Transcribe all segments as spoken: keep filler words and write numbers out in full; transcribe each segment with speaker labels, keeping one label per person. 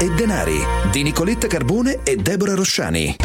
Speaker 1: e denari di Nicoletta Carbone e Deborah Rosciani.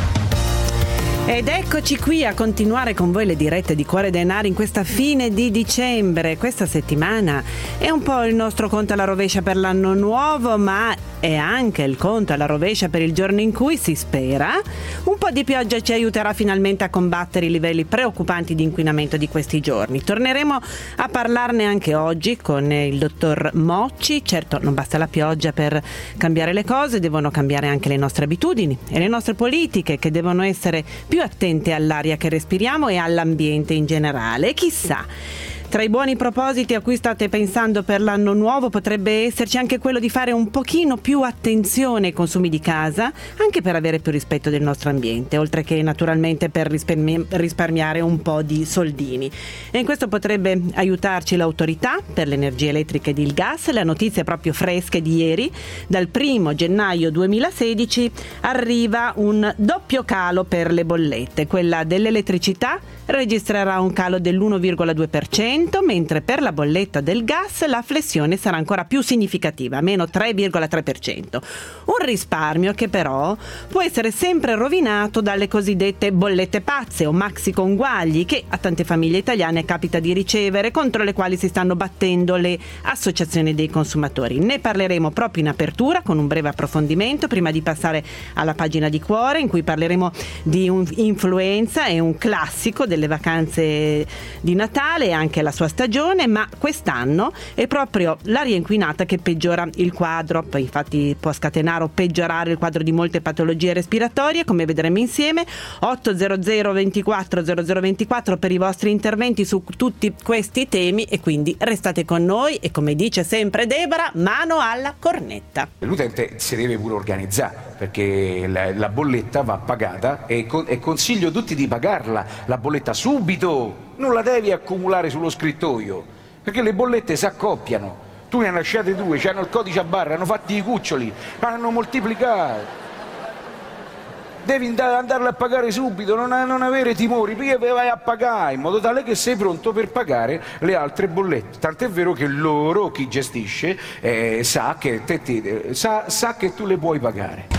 Speaker 2: Ed eccoci qui a continuare con voi le dirette di Cuore Denari in questa fine di dicembre. Questa settimana è un po' il nostro conto alla rovescia per l'anno nuovo, ma è anche il conto alla rovescia per il giorno in cui si spera un po' di pioggia ci aiuterà finalmente a combattere i livelli preoccupanti di inquinamento di questi giorni. Torneremo a parlarne anche oggi con il dottor Mocci. Certo, non basta la pioggia per cambiare le cose, devono cambiare anche le nostre abitudini e le nostre politiche, che devono essere più attente all'aria che respiriamo e all'ambiente in generale. E chissà, tra i buoni propositi a cui state pensando per l'anno nuovo potrebbe esserci anche quello di fare un pochino più attenzione ai consumi di casa, anche per avere più rispetto del nostro ambiente, oltre che naturalmente per risparmi- risparmiare un po' di soldini. E in questo potrebbe aiutarci l'autorità per l'energia elettrica ed il gas. Le notizie proprio fresche di ieri: dal primo gennaio duemilasedici arriva un doppio calo per le bollette. Quella dell'elettricità registrerà un calo dell'uno virgola due per cento, mentre per la bolletta del gas la flessione sarà ancora più significativa, meno tre virgola tre per cento. Un risparmio che però può essere sempre rovinato dalle cosiddette bollette pazze o maxi conguagli che a tante famiglie italiane capita di ricevere, contro le quali si stanno battendo le associazioni dei consumatori. Ne parleremo proprio in apertura con un breve approfondimento, prima di passare alla pagina di Cuore, in cui parleremo di un influenza e un classico delle vacanze di Natale e anche la sua stagione. Ma quest'anno è proprio l'aria inquinata che peggiora il quadro, poi infatti può scatenare o peggiorare il quadro di molte patologie respiratorie, come vedremo insieme. Otto zero zero ventiquattro zero zero ventiquattro per i vostri interventi su tutti questi temi, e quindi restate con noi e, come dice sempre Deborah, mano alla cornetta.
Speaker 3: L'utente si deve pure organizzare, perché la, la bolletta va pagata e, con, e consiglio tutti di pagarla la bolletta subito, non la devi accumulare sullo scrittoio, perché le bollette si accoppiano. Tu ne hai lasciate due, c'hanno il codice a barra, hanno fatti i cuccioli, hanno moltiplicato. Devi andarla a pagare subito, non, non avere timori, prima vai a pagare, in modo tale che sei pronto per pagare le altre bollette. Tant'è vero che loro, chi gestisce, eh, sa, che te, te, sa, sa che tu le puoi pagare.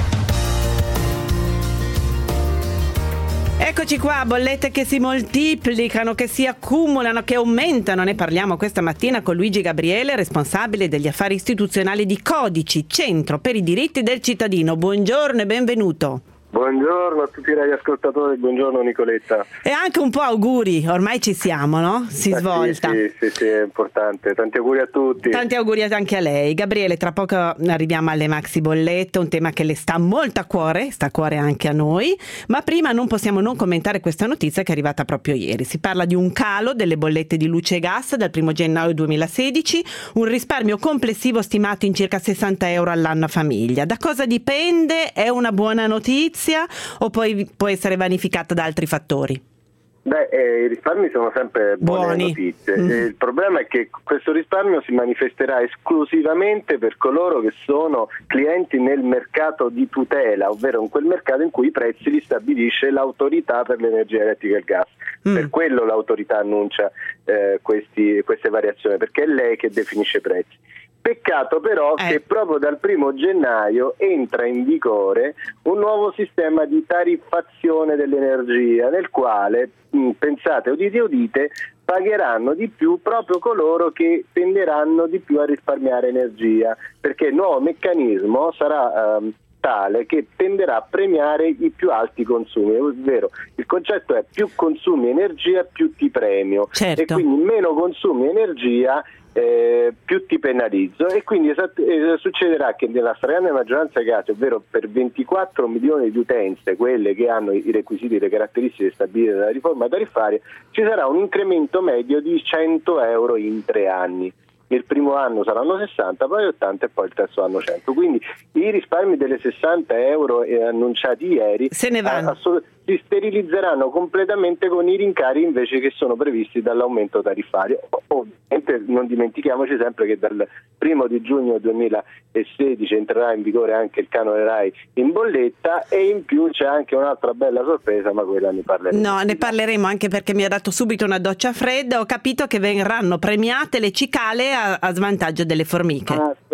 Speaker 2: Eccoci qua, bollette che si moltiplicano, che si accumulano, che aumentano. Ne parliamo questa mattina con Luigi Gabriele, responsabile degli affari istituzionali di Codici, Centro per i diritti del cittadino. Buongiorno e benvenuto.
Speaker 4: Buongiorno a tutti i radioascoltatori, buongiorno Nicoletta.
Speaker 2: E anche un po' auguri, ormai ci siamo, no? Si
Speaker 4: eh
Speaker 2: svolta.
Speaker 4: Sì, sì, sì, è importante. Tanti auguri a tutti.
Speaker 2: Tanti auguri anche a lei. Gabriele, tra poco arriviamo alle maxi bollette, un tema che le sta molto a cuore, sta a cuore anche a noi, ma prima non possiamo non commentare questa notizia che è arrivata proprio ieri. Si parla di un calo delle bollette di luce e gas dal primo gennaio duemilasedici, un risparmio complessivo stimato in circa sessanta euro all'anno a famiglia. Da cosa dipende? È una buona notizia o poi può essere vanificata da altri fattori?
Speaker 4: Beh, eh, i risparmi sono sempre buone
Speaker 2: Buoni.
Speaker 4: notizie.
Speaker 2: Mm.
Speaker 4: Il problema è che questo risparmio si manifesterà esclusivamente per coloro che sono clienti nel mercato di tutela, ovvero in quel mercato in cui i prezzi li stabilisce l'autorità per l'energia elettrica e il gas. Mm. Per quello l'autorità annuncia eh, questi, queste variazioni, perché è lei che definisce i prezzi. Peccato però eh. che proprio dal primo gennaio entra in vigore un nuovo sistema di tariffazione dell'energia, nel quale, mh, pensate, udite udite, pagheranno di più proprio coloro che tenderanno di più a risparmiare energia, perché il nuovo meccanismo sarà ehm, tale che tenderà a premiare i più alti consumi, ovvero il concetto è: più consumi energia più ti premio.
Speaker 2: Certo.
Speaker 4: E quindi meno consumi energia Eh, più ti penalizzo, e quindi esatt- eh, succederà che nella stragrande maggioranza dei casi, ovvero per ventiquattro milioni di utenze, quelle che hanno i requisiti e le caratteristiche stabilite dalla riforma tariffaria, ci sarà un incremento medio di cento euro in tre anni. Il primo anno saranno sessanta, poi ottanta e poi il terzo anno cento. Quindi i risparmi delle sessanta euro eh, annunciati ieri
Speaker 2: se ne vanno.
Speaker 4: Assolut- si sterilizzeranno completamente con i rincari invece che sono previsti dall'aumento tariffario. Ovviamente non dimentichiamoci sempre che dal primo di giugno duemilasedici entrerà in vigore anche il canone RAI in bolletta, e in più c'è anche un'altra bella sorpresa, ma quella ne parleremo.
Speaker 2: No, ne parleremo, anche perché mi ha dato subito una doccia fredda. Ho capito che verranno premiate le cicale a, a svantaggio delle formiche.
Speaker 4: Ah, peccato.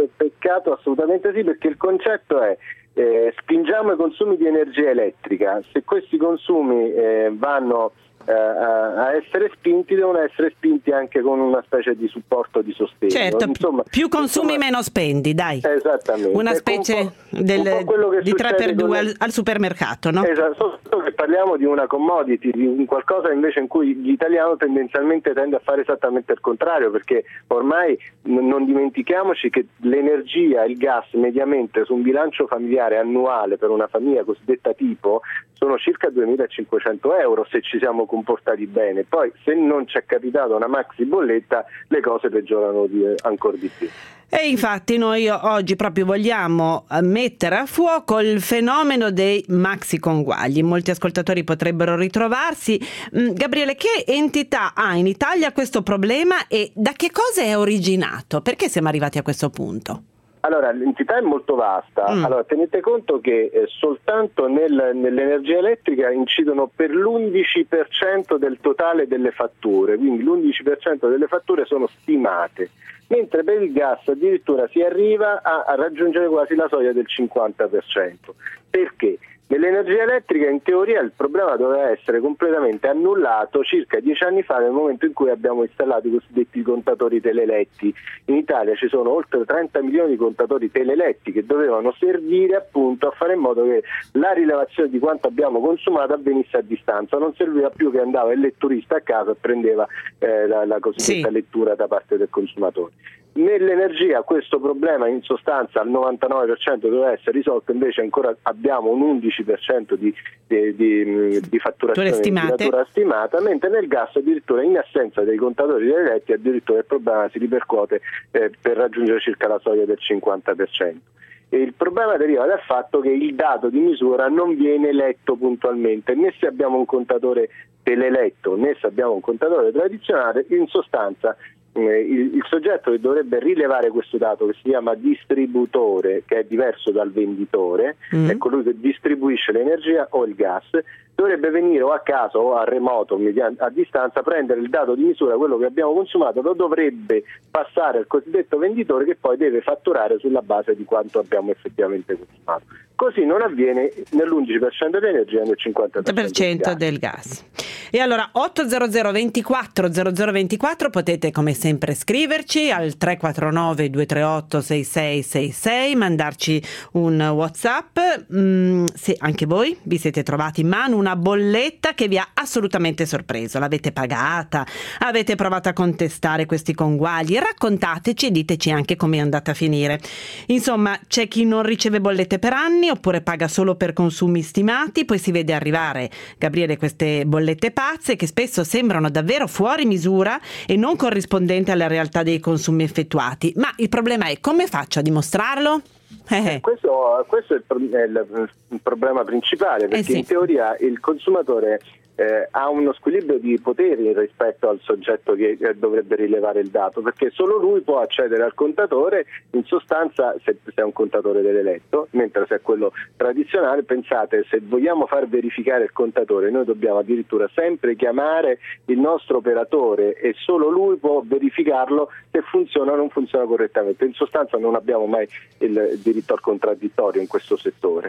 Speaker 4: mercato assolutamente sì, perché il concetto è eh, spingiamo i consumi di energia elettrica, se questi consumi eh, vanno eh, a essere spinti, devono essere spinti anche con una specie di supporto, di sostegno.
Speaker 2: Certo, insomma, più consumi insomma, meno spendi, dai.
Speaker 4: Esattamente.
Speaker 2: Una specie un del, un di tre per due al, al supermercato, no?
Speaker 4: Esatto, solo che parliamo di una commodity, di un qualcosa invece in cui l'italiano tendenzialmente tende a fare esattamente il contrario, perché ormai n- non dimentichiamoci che l'energia, il gas mediamente su un bilancio familiare annuale per una famiglia cosiddetta tipo sono circa duemilacinquecento euro se ci siamo comportati bene. Poi se non ci è capitata una maxi bolletta le cose peggiorano di, ancora di più.
Speaker 2: E infatti noi oggi proprio vogliamo mettere a fuoco il fenomeno dei maxi conguagli. Molti ascoltatori potrebbero ritrovarsi. Gabriele, che entità ha in Italia questo problema e da che cosa è originato? Perché siamo arrivati a questo punto?
Speaker 4: Allora, l'entità è molto vasta. Mm. Allora, tenete conto che eh, soltanto nel, nell'energia elettrica incidono per l'undici per cento del totale delle fatture, quindi l'undici per cento delle fatture sono stimate, mentre per il gas addirittura si arriva a, a raggiungere quasi la soglia del cinquanta per cento. Perché? Nell'energia elettrica in teoria il problema doveva essere completamente annullato circa dieci anni fa, nel momento in cui abbiamo installato i cosiddetti contatori teleletti. In Italia ci sono oltre trenta milioni di contatori teleletti che dovevano servire appunto a fare in modo che la rilevazione di quanto abbiamo consumato avvenisse a distanza, non serviva più che andava il letturista a casa e prendeva eh, la, la cosiddetta sì. lettura da parte del consumatore. Nell'energia questo problema in sostanza al novantanove per cento doveva essere risolto, invece ancora abbiamo un undici per cento di, di, di, di fatturazione stimate. stimata, mentre nel gas addirittura in assenza dei contatori teleletti addirittura il problema si ripercuote eh, per raggiungere circa la soglia del cinquanta per cento. E il problema deriva dal fatto che il dato di misura non viene letto puntualmente, né se abbiamo un contatore teleletto né se abbiamo un contatore tradizionale. In sostanza Il, il soggetto che dovrebbe rilevare questo dato, che si chiama distributore, che è diverso dal venditore, mm. è colui che distribuisce l'energia o il gas, dovrebbe venire o a casa o a remoto, a distanza, prendere il dato di misura, quello che abbiamo consumato, lo dovrebbe passare al cosiddetto venditore, che poi deve fatturare sulla base di quanto abbiamo effettivamente consumato. Così non avviene nell'undici per cento dell'energia e nel cinquanta per cento
Speaker 2: del gas. E allora otto zero zero ventiquattro zero zero ventiquattro potete come sempre scriverci al tre quattro nove due tre otto sei sei sei sei, mandarci un WhatsApp mm, se anche voi vi siete trovati in mano una bolletta che vi ha assolutamente sorpreso, l'avete pagata, avete provato a contestare questi conguagli, raccontateci e diteci anche come è andata a finire. Insomma, c'è chi non riceve bollette per anni oppure paga solo per consumi stimati, poi si vede arrivare, Gabriele, queste bollette pazze che spesso sembrano davvero fuori misura e non corrispondenti alla realtà dei consumi effettuati. Ma il problema è: come faccio a dimostrarlo?
Speaker 4: Eh. Questo, questo è, il, è il, il problema principale, perché eh sì. in teoria il consumatore eh, ha uno squilibrio di poteri rispetto al soggetto che eh, dovrebbe rilevare il dato, perché solo lui può accedere al contatore, in sostanza se, se è un contatore dell'eletto, mentre se è quello tradizionale, pensate, se vogliamo far verificare il contatore noi dobbiamo addirittura sempre chiamare il nostro operatore e solo lui può verificarlo se funziona o non funziona correttamente. In sostanza non abbiamo mai il diritto al contraddittorio in questo settore.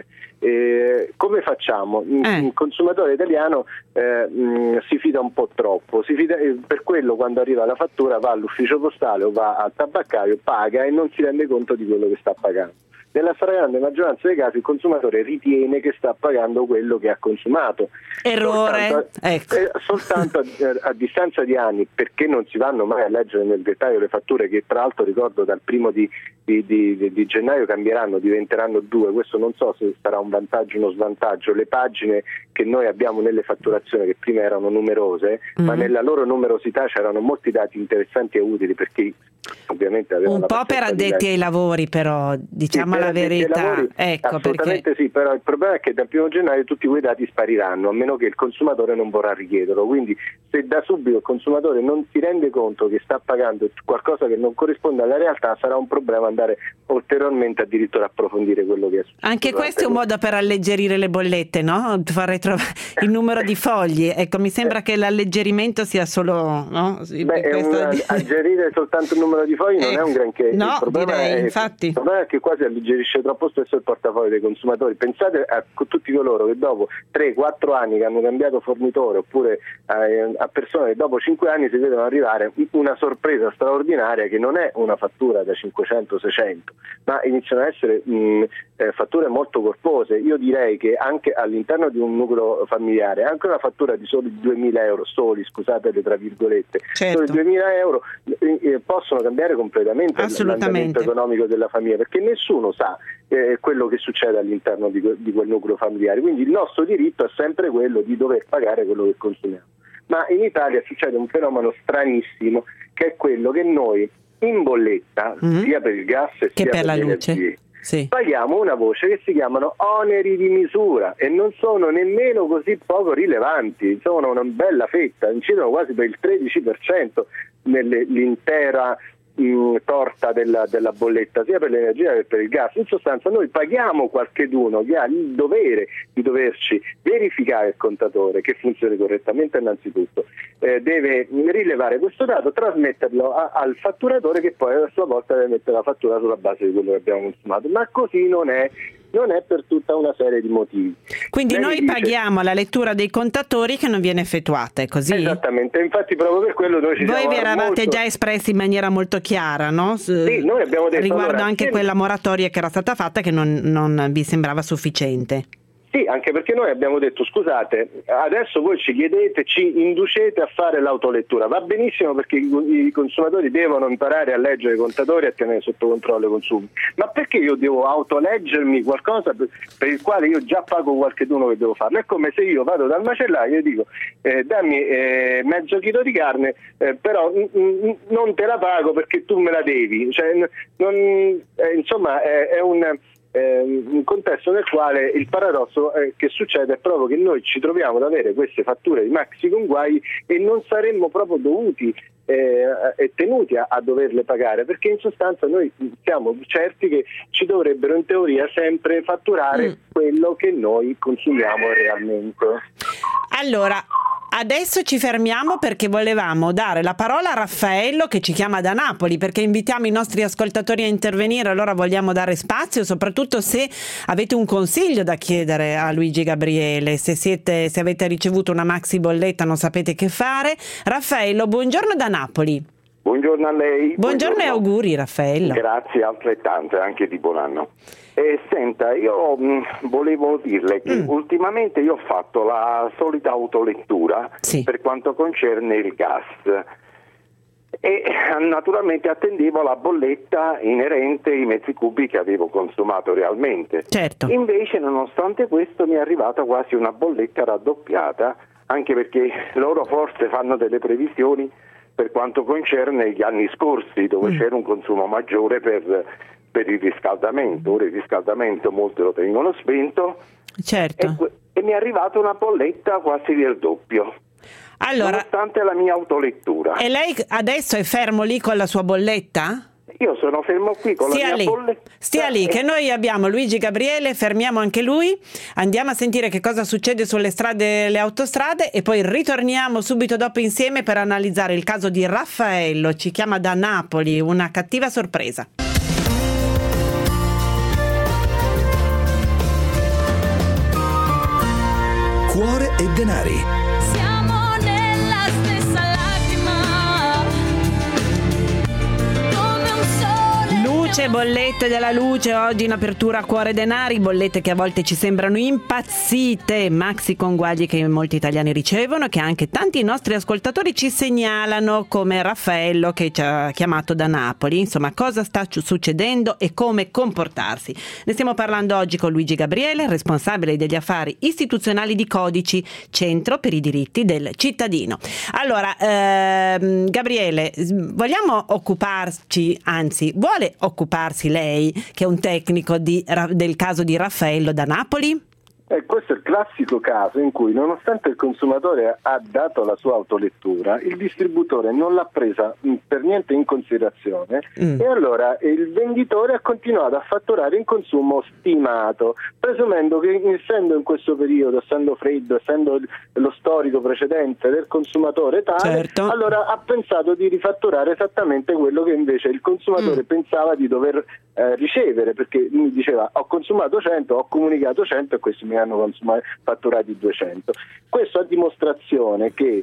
Speaker 4: Eh, come facciamo? Eh. Il consumatore italiano eh, mh, si fida un po' troppo, si fida, eh, per quello quando arriva la fattura va all'ufficio postale o va al tabaccaio, paga e non si rende conto di quello che sta pagando. Nella stragrande maggioranza dei casi il consumatore ritiene che sta pagando quello che ha consumato.
Speaker 2: Errore.
Speaker 4: Soltanto,
Speaker 2: ecco.
Speaker 4: eh, soltanto a, a distanza di anni, perché non si vanno mai a leggere nel dettaglio le fatture, che tra l'altro ricordo dal primo di, di, di, di gennaio cambieranno, diventeranno due, questo non so se sarà un vantaggio o uno svantaggio. Le pagine che noi abbiamo nelle fatturazioni, che prima erano numerose, mm. ma nella loro numerosità c'erano molti dati interessanti e utili, perché ovviamente avevano
Speaker 2: un po' per addetti ai lavori, però diciamo sì, la verità, lavori, ecco,
Speaker 4: assolutamente
Speaker 2: perché...
Speaker 4: sì, però il problema è che dal primo gennaio tutti quei dati spariranno, a meno che il consumatore non vorrà richiederlo. Quindi se da subito il consumatore non si rende conto che sta pagando qualcosa che non corrisponde alla realtà, sarà un problema andare ulteriormente addirittura a approfondire quello che è successo.
Speaker 2: Anche questo è un modo per alleggerire le bollette, no? Far ritrovare il numero di fogli. Ecco, mi sembra che l'alleggerimento sia solo, no?
Speaker 4: Beh, è un, alleggerire soltanto il numero numero di fogli non
Speaker 2: eh,
Speaker 4: è un granché.
Speaker 2: no,
Speaker 4: il problema
Speaker 2: direi,
Speaker 4: è,
Speaker 2: infatti.
Speaker 4: Il problema è che quasi alleggerisce troppo spesso il portafoglio dei consumatori. Pensate a tutti coloro che dopo tre quattro anni che hanno cambiato fornitore, oppure a, a persone che dopo cinque anni si vedono arrivare una sorpresa straordinaria che non è una fattura da cinquecento seicento, ma iniziano a essere mh, eh, fatture molto corpose. Io direi che anche all'interno di un nucleo familiare, anche una fattura di soli duemila euro, soli, scusate tra virgolette,
Speaker 2: certo.
Speaker 4: soli duemila euro eh, possono cambiare completamente l'andamento economico della famiglia, perché nessuno sa eh, quello che succede all'interno di, di quel nucleo familiare. Quindi il nostro diritto è sempre quello di dover pagare quello che consumiamo. Ma in Italia succede un fenomeno stranissimo, che è quello che noi in bolletta, mm-hmm. sia per il gas
Speaker 2: che
Speaker 4: sia
Speaker 2: per, per
Speaker 4: la
Speaker 2: luce, sì.
Speaker 4: paghiamo una voce che si chiamano oneri di misura, e non sono nemmeno così poco rilevanti, sono una bella fetta, incidono quasi per il tredici per cento nell'intera mh, torta della, della bolletta, sia per l'energia che per il gas. In sostanza noi paghiamo qualcheduno che ha il dovere di doverci verificare il contatore che funzioni correttamente innanzitutto, eh, deve rilevare questo dato, trasmetterlo a, al fatturatore, che poi a sua volta deve mettere la fattura sulla base di quello che abbiamo consumato. Ma così non è, non è per tutta una serie di motivi.
Speaker 2: Quindi
Speaker 4: Lei
Speaker 2: noi
Speaker 4: dice,
Speaker 2: paghiamo la lettura dei contatori che non viene effettuata, è così?
Speaker 4: Esattamente, infatti proprio per quello noi ci
Speaker 2: Voi
Speaker 4: siamo
Speaker 2: vi eravate
Speaker 4: molto...
Speaker 2: già espressi in maniera molto chiara, no?
Speaker 4: Sì, noi abbiamo detto,
Speaker 2: riguardo
Speaker 4: allora,
Speaker 2: anche
Speaker 4: se...
Speaker 2: quella moratoria che era stata fatta, che non, non vi sembrava sufficiente.
Speaker 4: Sì, anche perché noi abbiamo detto, scusate, adesso voi ci chiedete, ci inducete a fare l'autolettura. Va benissimo, perché i consumatori devono imparare a leggere i contatori e a tenere sotto controllo i consumi. Ma perché io devo autoleggermi qualcosa per, per il quale io già pago qualcheduno che devo farlo? È come se io vado dal macellaio e dico eh, dammi eh, mezzo chilo di carne, eh, però n- n- non te la pago perché tu me la devi. Cioè, non, eh, insomma, è, è un... un contesto nel quale il paradosso eh, che succede è proprio che noi ci troviamo ad avere queste fatture di maxi conguagli e non saremmo proprio dovuti eh, e tenuti a, a doverle pagare, perché in sostanza noi siamo certi che ci dovrebbero in teoria sempre fatturare mm. quello che noi consumiamo realmente.
Speaker 2: Allora, adesso ci fermiamo perché volevamo dare la parola a Raffaello, che ci chiama da Napoli, perché invitiamo i nostri ascoltatori a intervenire. Allora vogliamo dare spazio, soprattutto se avete un consiglio da chiedere a Luigi Gabriele, se siete, se avete ricevuto una maxi bolletta, non sapete che fare. Raffaello, buongiorno da Napoli.
Speaker 5: Buongiorno a lei.
Speaker 2: Buongiorno, buongiorno e auguri, Raffaello.
Speaker 5: Grazie, altrettanto, anche di buon anno. Eh, senta, io mh, volevo dirle che mm. ultimamente io ho fatto la solita autolettura
Speaker 2: sì.
Speaker 5: per quanto concerne il gas e naturalmente attendevo la bolletta inerente ai metri cubi che avevo consumato realmente.
Speaker 2: Certo.
Speaker 5: Invece, nonostante questo, mi è arrivata quasi una bolletta raddoppiata, anche perché loro forse fanno delle previsioni per quanto concerne gli anni scorsi, dove mm. c'era un consumo maggiore per, per il riscaldamento. Ora il riscaldamento molti lo tengono spento,
Speaker 2: certo.
Speaker 5: e, e mi è arrivata una bolletta quasi del doppio,
Speaker 2: allora,
Speaker 5: nonostante la mia autolettura.
Speaker 2: E lei adesso è fermo lì con la sua bolletta?
Speaker 5: Io sono fermo qui con
Speaker 2: stia
Speaker 5: la mia
Speaker 2: lì.
Speaker 5: bolletta.
Speaker 2: Stia lì, che noi abbiamo Luigi Gabriele, fermiamo anche lui, andiamo a sentire che cosa succede sulle strade e le autostrade e poi ritorniamo subito dopo insieme per analizzare il caso di Raffaello, ci chiama da Napoli, una cattiva sorpresa.
Speaker 1: Cuore e denari.
Speaker 2: Luce, bollette della luce, oggi in apertura Cuore Denari, bollette che a volte ci sembrano impazzite, maxi conguagli che molti italiani ricevono e che anche tanti nostri ascoltatori ci segnalano, come Raffaello che ci ha chiamato da Napoli. Insomma, cosa sta succedendo e come comportarsi. Ne stiamo parlando oggi con Luigi Gabriele, responsabile degli affari istituzionali di Codici, Centro per i diritti del cittadino. Allora, ehm, Gabriele, vogliamo occuparci, anzi, vuole occuparsi lei, che è un tecnico di, del caso di Raffaello da Napoli?
Speaker 4: Eh, questo è il classico caso in cui, nonostante il consumatore ha dato la sua autolettura, il distributore non l'ha presa mh, per niente in considerazione mm. e allora il venditore ha continuato a fatturare in consumo stimato, presumendo che, essendo in questo periodo, essendo freddo, essendo il, lo storico precedente del consumatore tale,
Speaker 2: certo.
Speaker 4: allora ha pensato di rifatturare esattamente quello che invece il consumatore mm. pensava di dover eh, ricevere, perché mi diceva ho consumato cento, ho comunicato cento e questo mi hanno consumato, fatturati duecento. Questo a dimostrazione che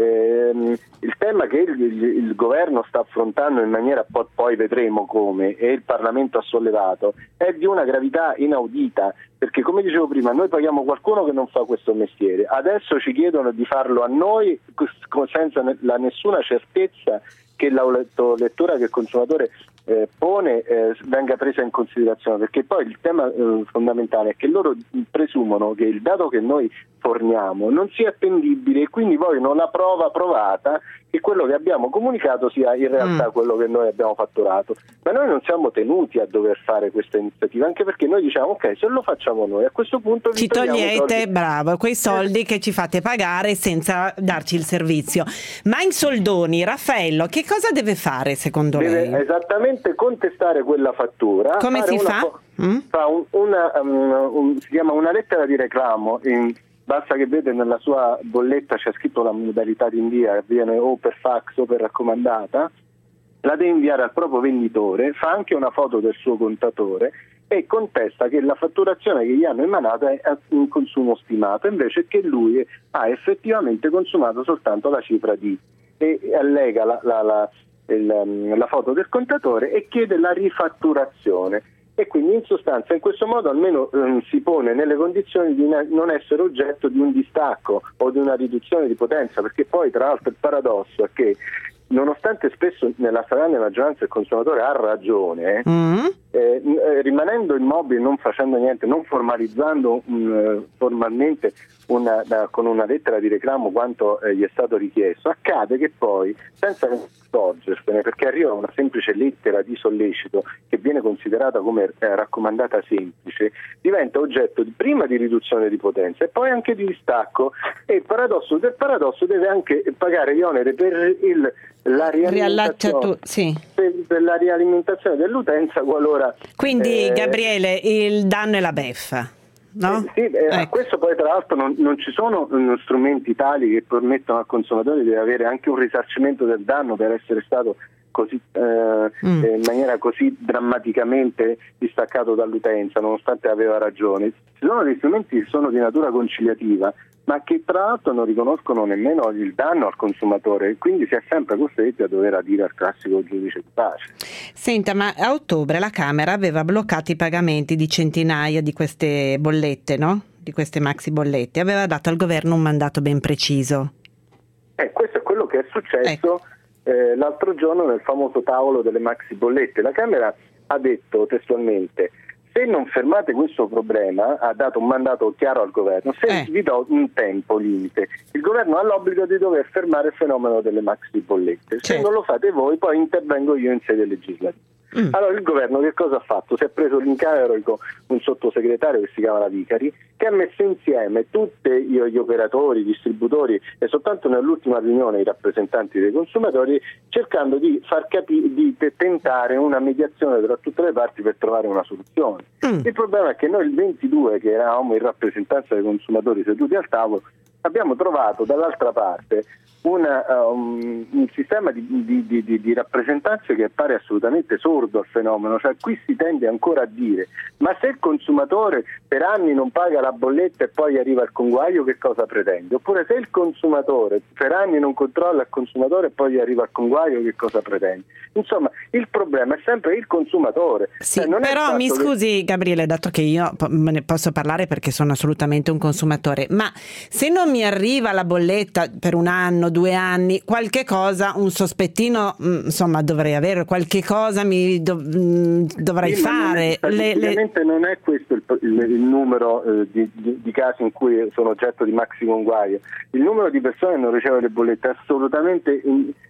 Speaker 4: ehm, il tema che il, il, il governo sta affrontando in maniera, poi, poi vedremo come, e il Parlamento ha sollevato, è di una gravità inaudita, perché come dicevo prima noi paghiamo qualcuno che non fa questo mestiere, adesso ci chiedono di farlo a noi senza la nessuna certezza che l'autolettura che il consumatore eh, pone eh, venga presa in considerazione, perché poi il tema eh, fondamentale è che loro presumono che il dato che noi forniamo non sia attendibile e quindi vogliono la prova provata che quello che abbiamo comunicato sia in realtà mm. quello che noi abbiamo fatturato, ma noi non siamo tenuti a dover fare questa iniziativa, anche perché noi diciamo ok, se lo facciamo noi a questo punto
Speaker 2: ci togliete, bravo, quei soldi eh. che ci fate pagare senza darci il servizio. Ma in soldoni, Raffaello, che cosa deve fare secondo
Speaker 4: deve
Speaker 2: lei?
Speaker 4: Esattamente contestare quella fattura.
Speaker 2: Come si fa?
Speaker 4: Fo-
Speaker 2: mm?
Speaker 4: fa un, una, um, un, si chiama una lettera di reclamo, in, basta che vede nella sua bolletta c'è scritto la modalità di invio, avviene o per fax o per raccomandata, la deve inviare al proprio venditore, fa anche una foto del suo contatore e contesta che la fatturazione che gli hanno emanato è un consumo stimato, invece che lui ha effettivamente consumato soltanto la cifra di, e allega la, la, la, il, la foto del contatore e chiede la rifatturazione. E quindi in sostanza in questo modo almeno ehm, si pone nelle condizioni di ne- non essere oggetto di un distacco o di una riduzione di potenza, perché poi tra l'altro il paradosso è che nonostante spesso nella stragrande maggioranza il consumatore ha ragione,
Speaker 2: mm.
Speaker 4: eh, eh, rimanendo immobile, non facendo niente, non formalizzando um, formalmente una, da, con una lettera di reclamo quanto eh, gli è stato richiesto, accade che poi, senza accorgersene, perché arriva una semplice lettera di sollecito che viene considerata come eh, raccomandata semplice, diventa oggetto di, prima di riduzione di potenza e poi anche di distacco, e il paradosso del paradosso deve anche pagare gli oneri per il la rialimentazione,
Speaker 2: tu, sì.
Speaker 4: per, per la rialimentazione dell'utenza qualora.
Speaker 2: Quindi
Speaker 4: eh,
Speaker 2: Gabriele, il danno è la beffa. No?
Speaker 4: Eh, sì, eh,
Speaker 2: ecco.
Speaker 4: A questo poi tra l'altro non, non ci sono uh, strumenti tali che permettono al consumatore di avere anche un risarcimento del danno per essere stato così eh, mm. eh, in maniera così drammaticamente distaccato dall'utenza, nonostante aveva ragione. Ci sono dei strumenti che sono di natura conciliativa, ma che tra l'altro non riconoscono nemmeno il danno al consumatore, quindi si è sempre costretti a dover adire al classico giudice di pace.
Speaker 2: Senta, ma a ottobre la Camera aveva bloccato i pagamenti di centinaia di queste bollette, no? Di queste maxi bollette, aveva dato al governo un mandato ben preciso.
Speaker 4: Eh, questo è quello che è successo
Speaker 2: ecco.
Speaker 4: eh, l'altro giorno nel famoso tavolo delle maxi bollette. La Camera ha detto testualmente: se non fermate questo problema, ha dato un mandato chiaro al governo, se
Speaker 2: eh.
Speaker 4: vi do un tempo limite, il governo ha l'obbligo di dover fermare il fenomeno delle maxi bollette. Se
Speaker 2: certo.
Speaker 4: non lo fate voi, poi intervengo io in sede legislativa. Mm. Allora il governo che cosa ha fatto? Si è preso l'incarico un sottosegretario che si chiama La Vicari, che ha messo insieme tutti gli operatori, i distributori e soltanto nell'ultima riunione i rappresentanti dei consumatori, cercando di far capire, di tentare una mediazione tra tutte le parti per trovare una soluzione. Mm. Il problema è che noi il ventidue, che eravamo in rappresentanza dei consumatori seduti al tavolo, abbiamo trovato dall'altra parte una, um, un sistema di, di, di, di rappresentanza che appare assolutamente sordo al fenomeno. Cioè qui si tende ancora a dire: ma se il consumatore per anni non paga la bolletta e poi arriva il conguaglio, che cosa pretende? Oppure se il consumatore per anni non controlla il consumatore e poi arriva il conguaglio, che cosa pretende? Insomma, il problema è sempre il consumatore.
Speaker 2: Sì,
Speaker 4: cioè, non
Speaker 2: però
Speaker 4: è
Speaker 2: mi scusi che... Gabriele, dato che io me ne posso parlare perché sono assolutamente un consumatore, ma se non mi arriva la bolletta per un anno, due anni, qualche cosa, un sospettino, insomma, dovrei avere, qualche cosa mi do, dovrei
Speaker 4: sì,
Speaker 2: fare.
Speaker 4: Non è,
Speaker 2: le,
Speaker 4: le... non è questo il, il, il numero eh, di, di, di casi in cui sono oggetto di maxi conguaglio. Il numero di persone che non ricevono le bollette è assolutamente in,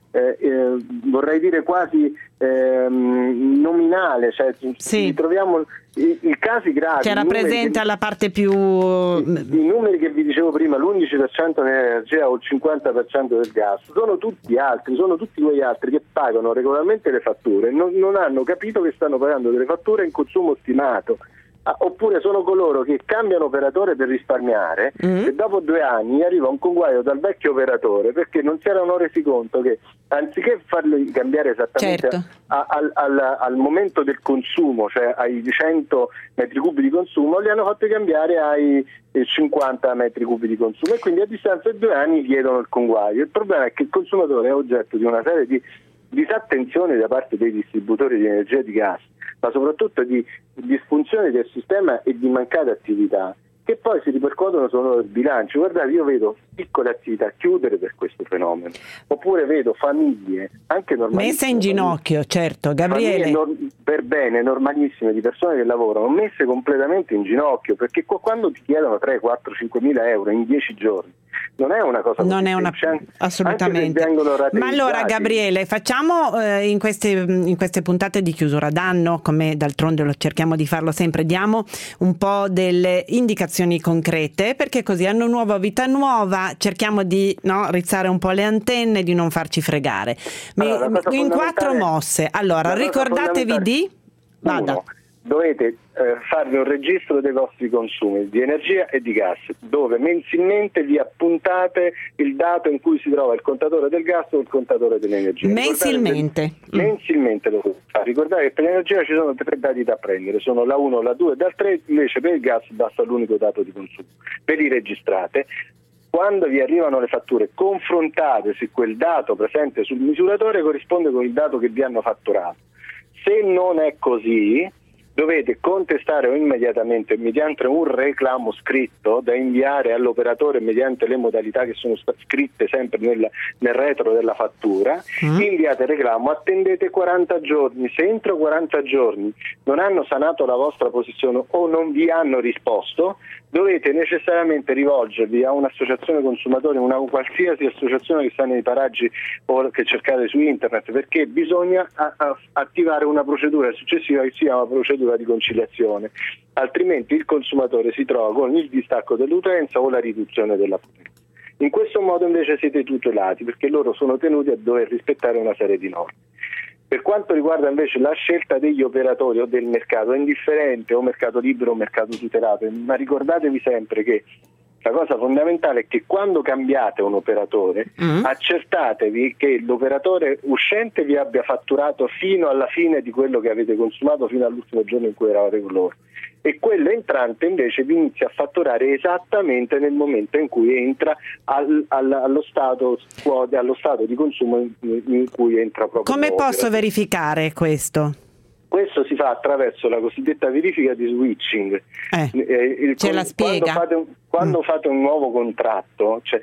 Speaker 4: eh, eh, vorrei dire quasi eh, nominale, cioè
Speaker 2: sì.
Speaker 4: troviamo i, i casi gravi.
Speaker 2: C'era presente
Speaker 4: che,
Speaker 2: alla parte più...
Speaker 4: I, i numeri che vi dicevo prima, l'undici per cento dell'energia o il cinquanta per cento del gas, sono tutti altri, sono tutti quegli altri che pagano regolarmente le fatture, non, non hanno capito che stanno pagando delle fatture in consumo stimato. Ah, oppure sono coloro che cambiano operatore per risparmiare mm. e dopo due anni arriva un conguaglio dal vecchio operatore perché non si erano resi conto che anziché farli cambiare esattamente
Speaker 2: certo.
Speaker 4: a, al, al, al momento del consumo, cioè ai cento metri cubi di consumo, li hanno fatti cambiare ai cinquanta metri cubi di consumo e quindi a distanza di due anni chiedono il conguaglio. Il problema è che il consumatore è oggetto di una serie di disattenzioni da parte dei distributori di energia e di gas, ma soprattutto di disfunzioni del sistema e di mancate attività che poi si ripercuotono sul loro bilancio. Guardate, io vedo piccole attività chiudere per questo fenomeno, oppure vedo famiglie anche normalissime
Speaker 2: messe in ginocchio, certo, Gabriele,
Speaker 4: nor- per bene normalissime di persone che lavorano messe completamente in ginocchio, perché quando ti chiedono tre, quattro, cinque mila euro in dieci giorni non è una cosa
Speaker 2: non
Speaker 4: così
Speaker 2: è una
Speaker 4: semplice,
Speaker 2: assolutamente. Ma allora Gabriele, facciamo eh, in queste in queste puntate di chiusura d'anno, come d'altronde lo cerchiamo di farlo sempre, diamo un po' delle indicazioni concrete, perché così anno nuovo, vita nuova, cerchiamo di no, rizzare un po' le antenne, di non farci fregare. Mi,
Speaker 4: allora,
Speaker 2: in quattro mosse. Allora, ricordatevi di vada.
Speaker 4: Uno, dovete eh, farvi un registro dei vostri consumi di energia e di gas, dove mensilmente vi appuntate il dato in cui si trova il contatore del gas o il contatore dell'energia.
Speaker 2: Mensilmente.
Speaker 4: Ricordate, mensilmente lo dovete fare. Ricordate che per l'energia ci sono tre dati da prendere, sono la uno, la due e la tre, invece per il gas basta l'unico dato di consumo. Ve li registrate. Quando vi arrivano le fatture, confrontate se quel dato presente sul misuratore corrisponde con il dato che vi hanno fatturato. Se non è così, dovete contestare immediatamente mediante un reclamo scritto da inviare all'operatore mediante le modalità che sono scritte sempre nel, nel retro della fattura. Mm. Inviate il reclamo, attendete quaranta giorni. Se entro quaranta giorni non hanno sanato la vostra posizione o non vi hanno risposto, dovete necessariamente rivolgervi a un'associazione consumatori, una qualsiasi associazione che sta nei paraggi o che cercate su internet, perché bisogna a, a, attivare una procedura successiva che si chiama procedura di conciliazione, altrimenti il consumatore si trova con il distacco dell'utenza o la riduzione della potenza. In questo modo invece siete tutelati, perché loro sono tenuti a dover rispettare una serie di norme. Per quanto riguarda invece la scelta degli operatori o del mercato, è indifferente o mercato libero o mercato tutelato, ma ricordatevi sempre che la cosa fondamentale è che quando cambiate un operatore, mm. accertatevi che l'operatore uscente vi abbia fatturato fino alla fine di quello che avete consumato, fino all'ultimo giorno in cui eravate con loro, e quello entrante invece vi inizia a fatturare esattamente nel momento in cui entra al, al, allo, stato, allo stato di consumo in, in cui entra proprio.
Speaker 2: Come posso operatore. verificare questo?
Speaker 4: Questo si fa attraverso la cosiddetta verifica di switching.
Speaker 2: Eh, eh, il, ce la spiega?
Speaker 4: Quando fate un, quando mm. fate un nuovo contratto, cioè,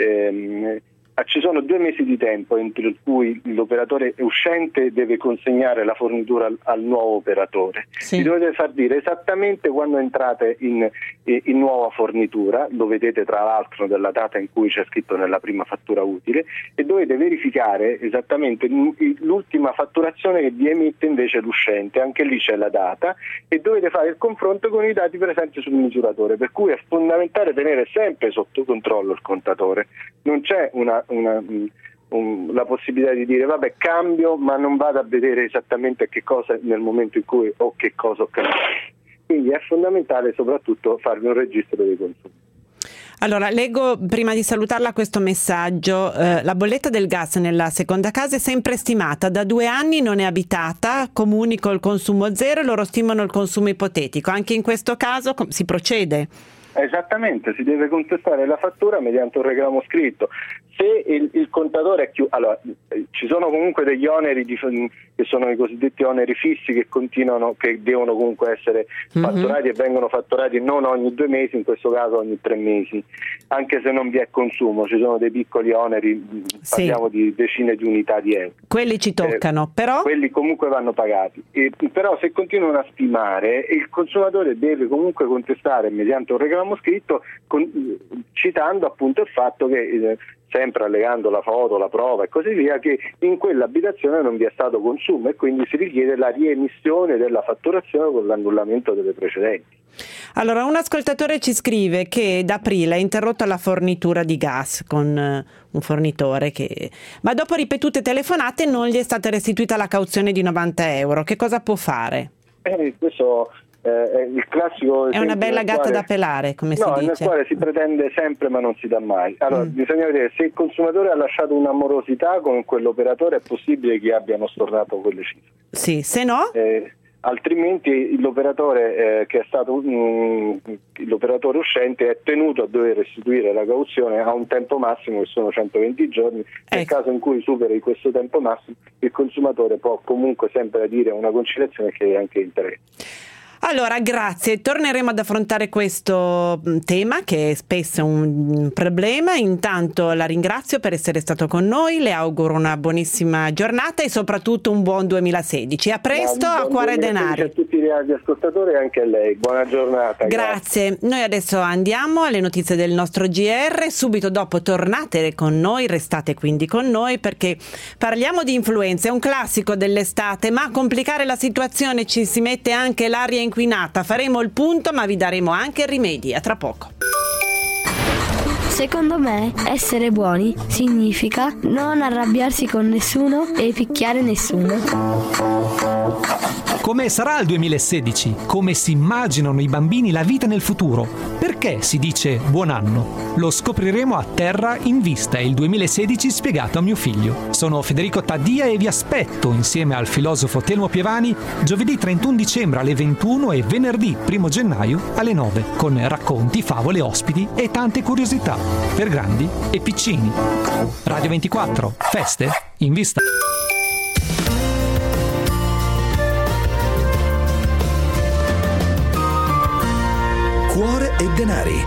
Speaker 4: ehm, ci sono due mesi di tempo entro cui l'operatore uscente deve consegnare la fornitura al, al nuovo operatore.
Speaker 2: Sì.
Speaker 4: Vi dovete far dire esattamente quando entrate in, in nuova fornitura, lo vedete tra l'altro dalla data in cui c'è scritto nella prima fattura utile, e dovete verificare esattamente l'ultima fatturazione che vi emette invece l'uscente, anche lì c'è la data, e dovete fare il confronto con i dati presenti sul misuratore, per cui è fondamentale tenere sempre sotto controllo il contatore. Non c'è una Una, un, la possibilità di dire vabbè cambio, ma non vado a vedere esattamente che cosa nel momento in cui o che cosa ho cambiato. Quindi è fondamentale soprattutto farvi un registro dei consumi.
Speaker 2: Allora, leggo prima di salutarla questo messaggio. Eh, la bolletta del gas nella seconda casa è sempre stimata, da due anni non è abitata, comunico il consumo zero e loro stimano il consumo ipotetico. Anche in questo caso com- si procede?
Speaker 4: Esattamente, si deve contestare la fattura mediante un reclamo scritto. Se il, il contatore è chiuso, allora ci sono comunque degli oneri di, che sono i cosiddetti oneri fissi che continuano, che devono comunque essere fatturati mm-hmm. e vengono fatturati non ogni due mesi, in questo caso ogni tre mesi, anche se non vi è consumo, ci sono dei piccoli oneri, sì. parliamo di decine di unità di euro.
Speaker 2: Quelli ci toccano, eh, però?
Speaker 4: Quelli comunque vanno pagati, e, però se continuano a stimare, il consumatore deve comunque contestare mediante un reclamo avevamo scritto con, citando appunto il fatto che eh, sempre allegando la foto, la prova e così via, che in quell'abitazione non vi è stato consumo e quindi si richiede la riemissione della fatturazione con l'annullamento delle precedenti.
Speaker 2: Allora, un ascoltatore ci scrive che da aprile ha interrotto la fornitura di gas con uh, un fornitore, che... ma dopo ripetute telefonate non gli è stata restituita la cauzione di novanta euro. Che cosa può fare?
Speaker 4: Eh, questo eh, è il classico.
Speaker 2: È una bella gatta quale... da pelare, come
Speaker 4: no,
Speaker 2: si dice.
Speaker 4: nel quale si pretende sempre ma non si dà mai. Allora, mm. bisogna vedere se il consumatore ha lasciato un'amorosità con quell'operatore, è possibile che abbiano stornato quelle cifre.
Speaker 2: Sì, se no?
Speaker 4: Eh, altrimenti l'operatore eh, che è stato mh, l'operatore uscente è tenuto a dover restituire la cauzione a un tempo massimo che sono centoventi giorni. Nel
Speaker 2: ecco.
Speaker 4: caso in cui superi questo tempo massimo, il consumatore può comunque sempre adire una conciliazione che è anche interesse.
Speaker 2: Allora, grazie. Torneremo ad affrontare questo tema che è spesso un problema. Intanto la ringrazio per essere stato con noi, le auguro una buonissima giornata e soprattutto un buon duemilasedici. A presto, a Cuore Denari.
Speaker 4: A tutti gli ascoltatori e anche a lei. Buona giornata.
Speaker 2: Grazie. grazie. Noi adesso andiamo alle notizie del nostro G R. Subito dopo tornate con noi, restate quindi con noi perché parliamo di influenza. È un classico dell'estate, ma a complicare la situazione ci si mette anche l'aria inquinata. Faremo il punto, ma vi daremo anche rimedi. A tra poco.
Speaker 6: Secondo me, essere buoni significa non arrabbiarsi con nessuno e picchiare nessuno.
Speaker 7: Come sarà il duemilasedici? Come si immaginano i bambini la vita nel futuro? Perché si dice buon anno? Lo scopriremo a Terra in Vista, il duemilasedici spiegato a mio figlio. Sono Federico Taddia e vi aspetto insieme al filosofo Telmo Pievani giovedì trentuno dicembre alle ventuno e venerdì primo gennaio alle nove con racconti, favole, ospiti e tante curiosità per grandi e piccini. Radio ventiquattro, feste in vista.
Speaker 1: Cuore e Denari.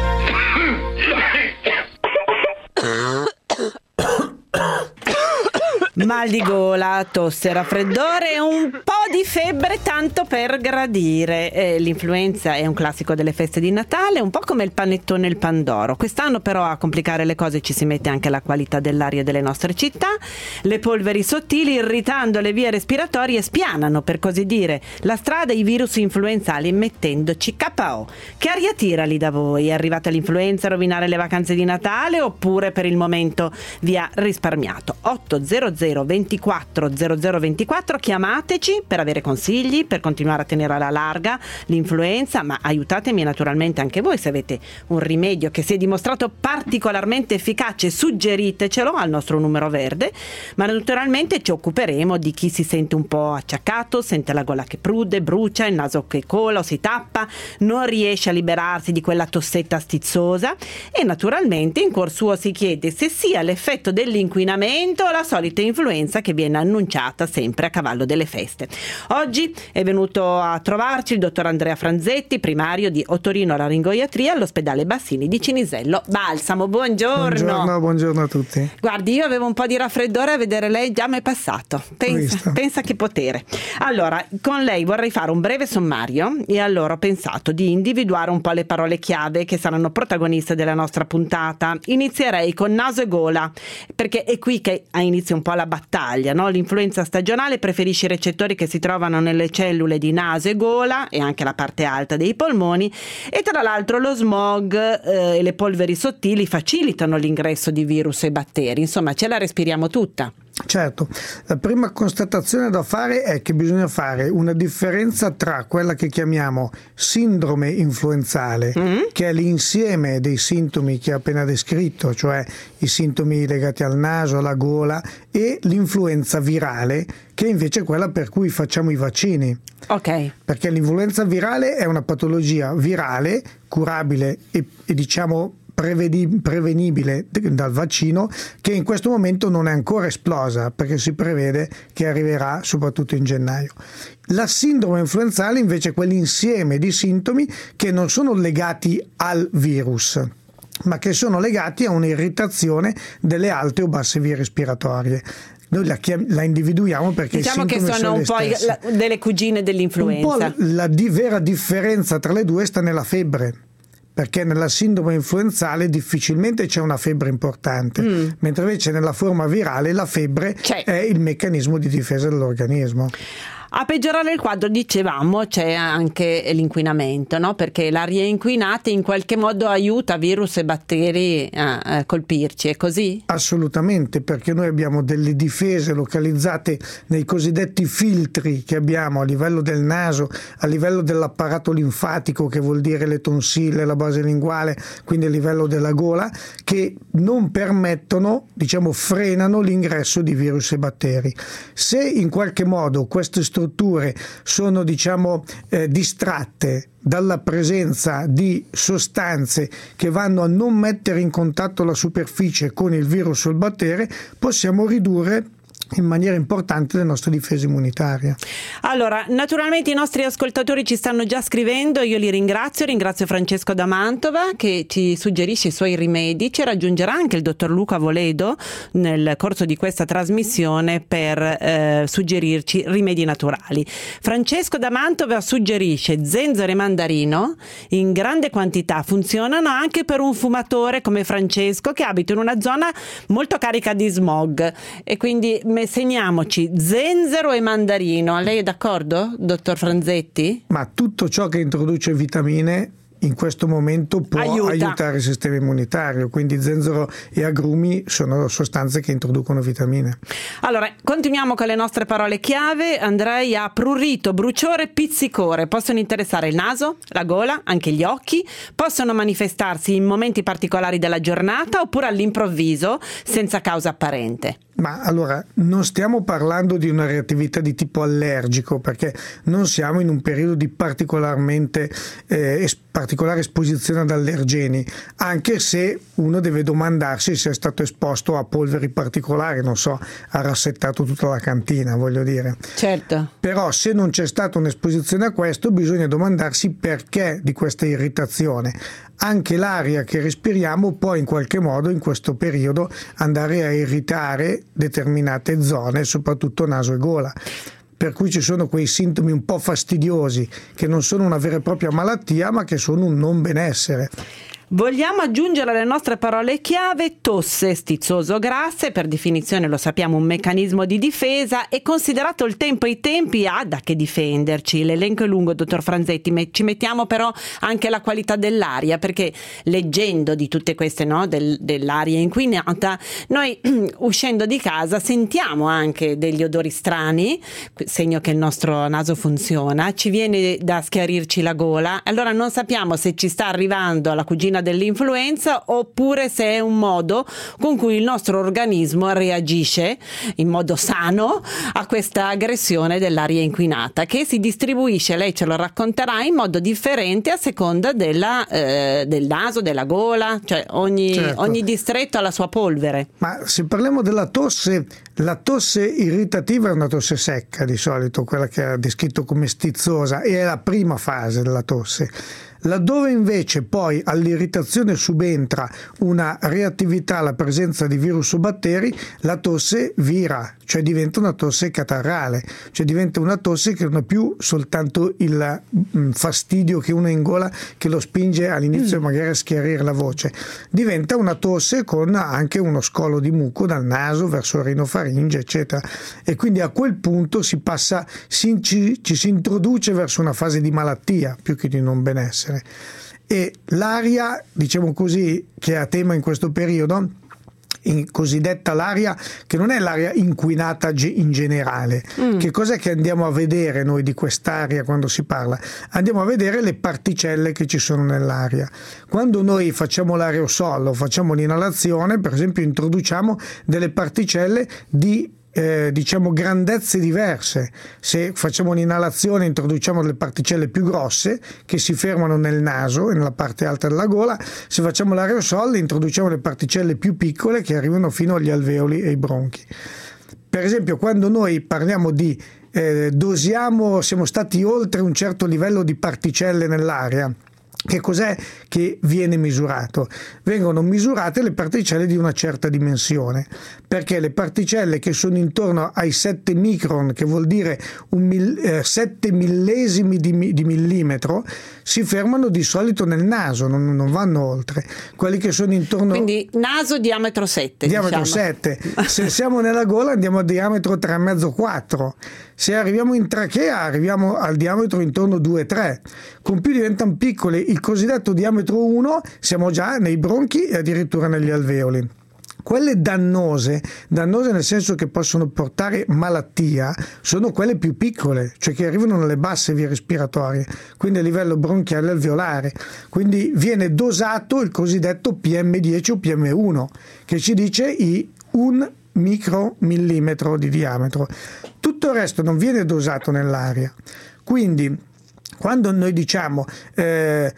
Speaker 2: Mal di gola, tosse, raffreddore e un po' di febbre tanto per gradire. Eh, l'influenza è un classico delle feste di Natale, un po' come il panettone e il pandoro. Quest'anno però a complicare le cose ci si mette anche la qualità dell'aria delle nostre città. Le polveri sottili, irritando le vie respiratorie, spianano, per così dire, la strada ai virus influenzali mettendoci K O. Che aria tira lì da voi? È arrivata l'influenza a rovinare le vacanze di Natale oppure per il momento vi ha risparmiato? otto zero zero ventiquattro zero zero ventiquattro, chiamateci per avere consigli, per continuare a tenere alla larga l'influenza, ma aiutatemi naturalmente anche voi se avete un rimedio che si è dimostrato particolarmente efficace, suggeritecelo al nostro numero verde, ma naturalmente ci occuperemo di chi si sente un po' acciaccato, sente la gola che prude, brucia, il naso che cola o si tappa, non riesce a liberarsi di quella tossetta stizzosa e naturalmente in cuor suo si chiede se sia l'effetto dell'inquinamento o la solita influenza che viene annunciata sempre a cavallo delle feste. Oggi è venuto a trovarci il dottor Andrea Franzetti, primario di otorinolaringoiatria all'ospedale Bassini di Cinisello Balsamo. Buongiorno.
Speaker 8: Buongiorno, buongiorno a tutti.
Speaker 2: Guardi, io avevo un po' di raffreddore, a vedere lei già mi è passato. Pensa, pensa che potere. Allora, con lei vorrei fare un breve sommario e allora ho pensato di individuare un po' le parole chiave che saranno protagoniste della nostra puntata. Inizierei con naso e gola, perché è qui che ha inizio un po' la battaglia, no? L'influenza stagionale preferisce i recettori che si trovano nelle cellule di naso e gola e anche la parte alta dei polmoni e tra l'altro lo smog eh, e le polveri sottili facilitano l'ingresso di virus e batteri, insomma ce la respiriamo tutta.
Speaker 8: Certo, la prima constatazione da fare è che bisogna fare una differenza tra quella che chiamiamo sindrome influenzale, mm-hmm. che è l'insieme dei sintomi che ho appena descritto, cioè i sintomi legati al naso, alla gola, e l'influenza virale, che invece è quella per cui facciamo i vaccini.
Speaker 2: Ok. Perché
Speaker 8: l'influenza virale è una patologia virale, curabile e, e diciamo prevenibile dal vaccino, che in questo momento non è ancora esplosa perché si prevede che arriverà soprattutto in gennaio. La sindrome influenzale invece è quell'insieme di sintomi che non sono legati al virus, ma che sono legati a un'irritazione delle alte o basse vie respiratorie. Noi la, chiam- la individuiamo perché
Speaker 2: diciamo che sono, sono un po' la, delle cugine dell'influenza.
Speaker 8: Un po' la di- vera differenza tra le due sta nella febbre, perché nella sindrome influenzale difficilmente c'è una febbre importante, mm. mentre invece nella forma virale la febbre c'è. È il meccanismo di difesa dell'organismo.
Speaker 2: A peggiorare il quadro, dicevamo, c'è anche l'inquinamento, no? Perché l'aria inquinata in qualche modo aiuta virus e batteri a, a colpirci, è così?
Speaker 8: Assolutamente, perché noi abbiamo delle difese localizzate nei cosiddetti filtri che abbiamo a livello del naso, a livello dell'apparato linfatico, che vuol dire le tonsille, la base linguale, quindi a livello della gola, che non permettono, diciamo, frenano l'ingresso di virus e batteri. Se in qualche modo queste strutture sono diciamo eh, distratte dalla presenza di sostanze che vanno a non mettere in contatto la superficie con il virus o il batterio, possiamo ridurre in maniera importante le nostre difese immunitarie.
Speaker 2: Allora, naturalmente i nostri ascoltatori ci stanno già scrivendo, io li ringrazio, ringrazio Francesco da Mantova che ci suggerisce i suoi rimedi, ci raggiungerà anche il dottor Luca Voledo nel corso di questa trasmissione per eh, suggerirci rimedi naturali. Francesco da Mantova suggerisce zenzero e mandarino in grande quantità, funzionano anche per un fumatore come Francesco che abita in una zona molto carica di smog e quindi segniamoci zenzero e mandarino. Lei è d'accordo, dottor Franzetti?
Speaker 8: Ma tutto ciò che introduce vitamine in questo momento può Aiuta. aiutare il sistema immunitario, quindi zenzero e agrumi sono sostanze che introducono vitamine.
Speaker 2: Allora, continuiamo con le nostre parole chiave. Andrei a prurito, bruciore, pizzicore. Possono interessare il naso, la gola, anche gli occhi, possono manifestarsi in momenti particolari della giornata oppure all'improvviso, senza causa apparente.
Speaker 8: Ma allora, non stiamo parlando di una reattività di tipo allergico, perché non siamo in un periodo di particolarmente eh, es- particolare esposizione ad allergeni, anche se uno deve domandarsi se è stato esposto a polveri particolari, non so, ha rassettato tutta la cantina, voglio dire.
Speaker 2: Certo.
Speaker 8: Però se non c'è stata un'esposizione a questo, bisogna domandarsi perché di questa irritazione. Anche l'aria che respiriamo può in qualche modo in questo periodo andare a irritare determinate zone, soprattutto naso e gola. Per cui ci sono quei sintomi un po' fastidiosi che non sono una vera e propria malattia, ma che sono un non benessere.
Speaker 2: Vogliamo aggiungere alle nostre parole chiave tosse, stizzoso, grasse, per definizione lo sappiamo un meccanismo di difesa, e considerato il tempo e i tempi ha da che difenderci. L'elenco è lungo, dottor Franzetti, ci mettiamo però anche la qualità dell'aria, perché leggendo di tutte queste, no, del, dell'aria inquinata, noi uscendo di casa sentiamo anche degli odori strani, segno che il nostro naso funziona, ci viene da schiarirci la gola, allora non sappiamo se ci sta arrivando la cugina dell'influenza oppure se è un modo con cui il nostro organismo reagisce in modo sano a questa aggressione dell'aria inquinata, che si distribuisce, lei ce lo racconterà, in modo differente a seconda della, eh, del naso, della gola, cioè ogni, certo. ogni distretto ha la sua polvere.
Speaker 8: Ma se parliamo della tosse, la tosse irritativa è una tosse secca di solito, quella che ha descritto come stizzosa, e è la prima fase della tosse. Laddove invece poi all'irritazione subentra una reattività alla presenza di virus o batteri, la tosse vira, cioè diventa una tosse catarrale, cioè diventa una tosse che non è più soltanto il fastidio che uno ha in gola che lo spinge all'inizio mm. magari a schiarire la voce, diventa una tosse con anche uno scolo di muco dal naso verso il rinofaringe, eccetera, e quindi a quel punto si passa, si, ci, ci si introduce verso una fase di malattia più che di non benessere. E l'aria, diciamo così, che è a tema in questo periodo, in cosiddetta l'aria che non è l'aria inquinata in generale. Mm. Che cos'è che andiamo a vedere noi di quest'aria quando si parla? Andiamo a vedere le particelle che ci sono nell'aria. Quando noi facciamo l'aerosol o facciamo l'inalazione, per esempio, introduciamo delle particelle di Eh, diciamo grandezze diverse. Se facciamo un'inalazione introduciamo delle particelle più grosse che si fermano nel naso e nella parte alta della gola, se facciamo l'aerosol introduciamo le particelle più piccole che arrivano fino agli alveoli e ai bronchi. Per esempio, quando noi parliamo di eh, dosiamo, siamo stati oltre un certo livello di particelle nell'aria, Che cos'è che viene misurato? Vengono misurate le particelle di una certa dimensione, perché le particelle che sono intorno ai sette micron, che vuol dire un mil, eh, sette millesimi di, di millimetro, si fermano di solito nel naso, non, non vanno oltre. Quelli che sono intorno...
Speaker 2: Quindi naso diametro sette.
Speaker 8: Diametro
Speaker 2: diciamo.
Speaker 8: sette. Se siamo nella gola andiamo a diametro tre virgola cinque quattro. Se arriviamo in trachea arriviamo al diametro intorno a due tre. Con più diventano piccoli, il cosiddetto diametro uno, siamo già nei bronchi e addirittura negli alveoli. Quelle dannose, dannose nel senso che possono portare malattia, sono quelle più piccole, cioè che arrivano nelle basse vie respiratorie, quindi a livello bronchiale alveolare. Quindi viene dosato il cosiddetto P M dieci o P M uno, che ci dice i un micromillimetro di diametro. Tutto il resto non viene dosato nell'aria. Quindi quando noi diciamo eh,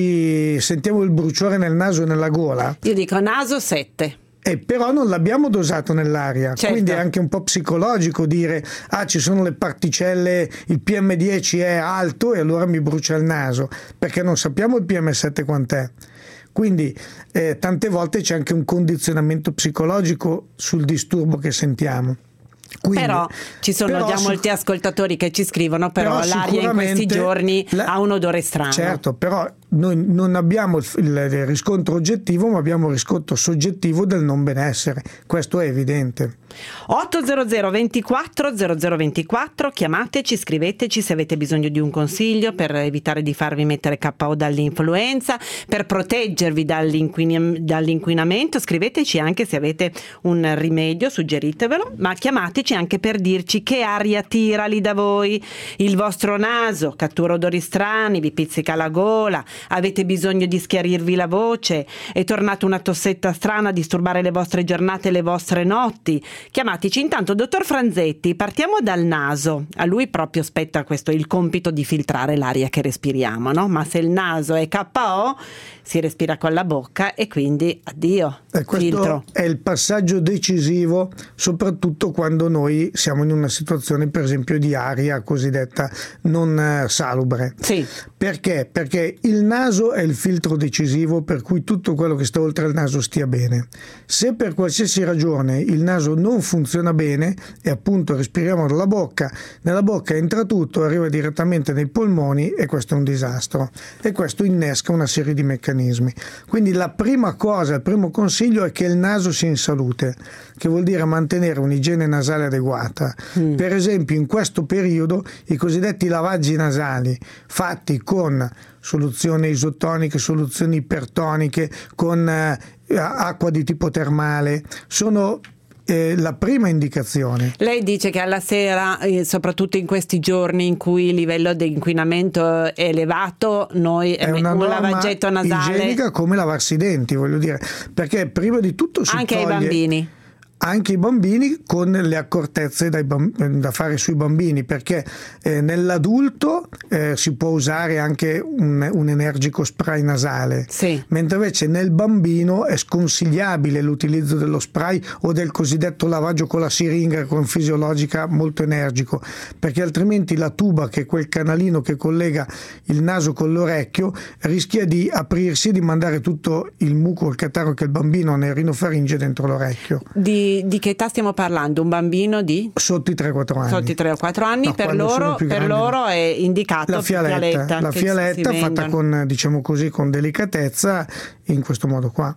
Speaker 8: ci sentiamo il bruciore nel naso e nella gola,
Speaker 2: io dico naso sette.
Speaker 8: E però non l'abbiamo dosato nell'aria,
Speaker 2: certo.
Speaker 8: Quindi è anche un po' psicologico dire ah ci sono le particelle, il P M dieci è alto e allora mi brucia il naso, perché non sappiamo il P M sette quant'è. Quindi eh, tante volte c'è anche un condizionamento psicologico sul disturbo che sentiamo. Quindi,
Speaker 2: però ci sono
Speaker 8: però,
Speaker 2: già molti ascoltatori che ci scrivono però, però l'aria in questi giorni la, ha un odore strano.
Speaker 8: Certo, però noi non abbiamo il, il riscontro oggettivo, ma abbiamo il riscontro soggettivo del non benessere, questo è evidente.
Speaker 2: ottocento ventiquattro zero zero ventiquattro, chiamateci, scriveteci se avete bisogno di un consiglio per evitare di farvi mettere K O dall'influenza, per proteggervi dall'inquin- dall'inquinamento, scriveteci anche se avete un rimedio, suggeritevelo, ma chiamateci anche per dirci che aria tira lì da voi, il vostro naso cattura odori strani, vi pizzica la gola, avete bisogno di schiarirvi la voce, è tornata una tossetta strana a disturbare le vostre giornate e le vostre notti. Chiamateci. Intanto, dottor Franzetti, partiamo dal naso. A lui proprio spetta questo, il compito di filtrare l'aria che respiriamo, no? Ma se il naso è K O, si respira con la bocca e quindi addio,
Speaker 8: e questo
Speaker 2: filtro.
Speaker 8: È il passaggio decisivo, soprattutto quando noi siamo in una situazione, per esempio, di aria cosiddetta non salubre.
Speaker 2: Sì.
Speaker 8: Perché? Perché il naso è il filtro decisivo per cui tutto quello che sta oltre il naso stia bene. Se per qualsiasi ragione il naso non funziona bene e appunto respiriamo dalla bocca, nella bocca entra tutto, arriva direttamente nei polmoni e questo è un disastro e questo innesca una serie di meccanismi. Quindi la prima cosa, il primo consiglio è che il naso sia in salute, che vuol dire mantenere un'igiene nasale adeguata. Mm. Per esempio in questo periodo i cosiddetti lavaggi nasali fatti con soluzioni isotoniche, soluzioni ipertoniche, con eh, acqua di tipo termale sono Eh, la prima indicazione.
Speaker 2: Lei dice che alla sera, eh, soprattutto in questi giorni in cui il livello di inquinamento è elevato, noi
Speaker 8: è una
Speaker 2: un lavaggetto nasale
Speaker 8: igienica come lavarsi i denti, voglio dire, perché prima di tutto si
Speaker 2: anche
Speaker 8: toglie,
Speaker 2: ai bambini.
Speaker 8: Anche i bambini con le accortezze dai bamb- da fare sui bambini, perché eh, nell'adulto eh, si può usare anche un, un energico spray nasale,
Speaker 2: sì.
Speaker 8: Mentre invece nel bambino è sconsigliabile l'utilizzo dello spray o del cosiddetto lavaggio con la siringa con fisiologica molto energico, perché altrimenti la tuba, che è quel canalino che collega il naso con l'orecchio, rischia di aprirsi e di mandare tutto il muco, il catarro che il bambino ha nel rinofaringe dentro l'orecchio.
Speaker 2: Di Di che età stiamo parlando? Un bambino di?
Speaker 8: Sotto i tre quattro anni.
Speaker 2: Sotto i tre o quattro anni,
Speaker 8: no,
Speaker 2: per, loro, per
Speaker 8: grandi,
Speaker 2: loro è indicato
Speaker 8: la fialetta,
Speaker 2: fialetta
Speaker 8: la fialetta fatta con, diciamo così, con delicatezza, in questo modo qua.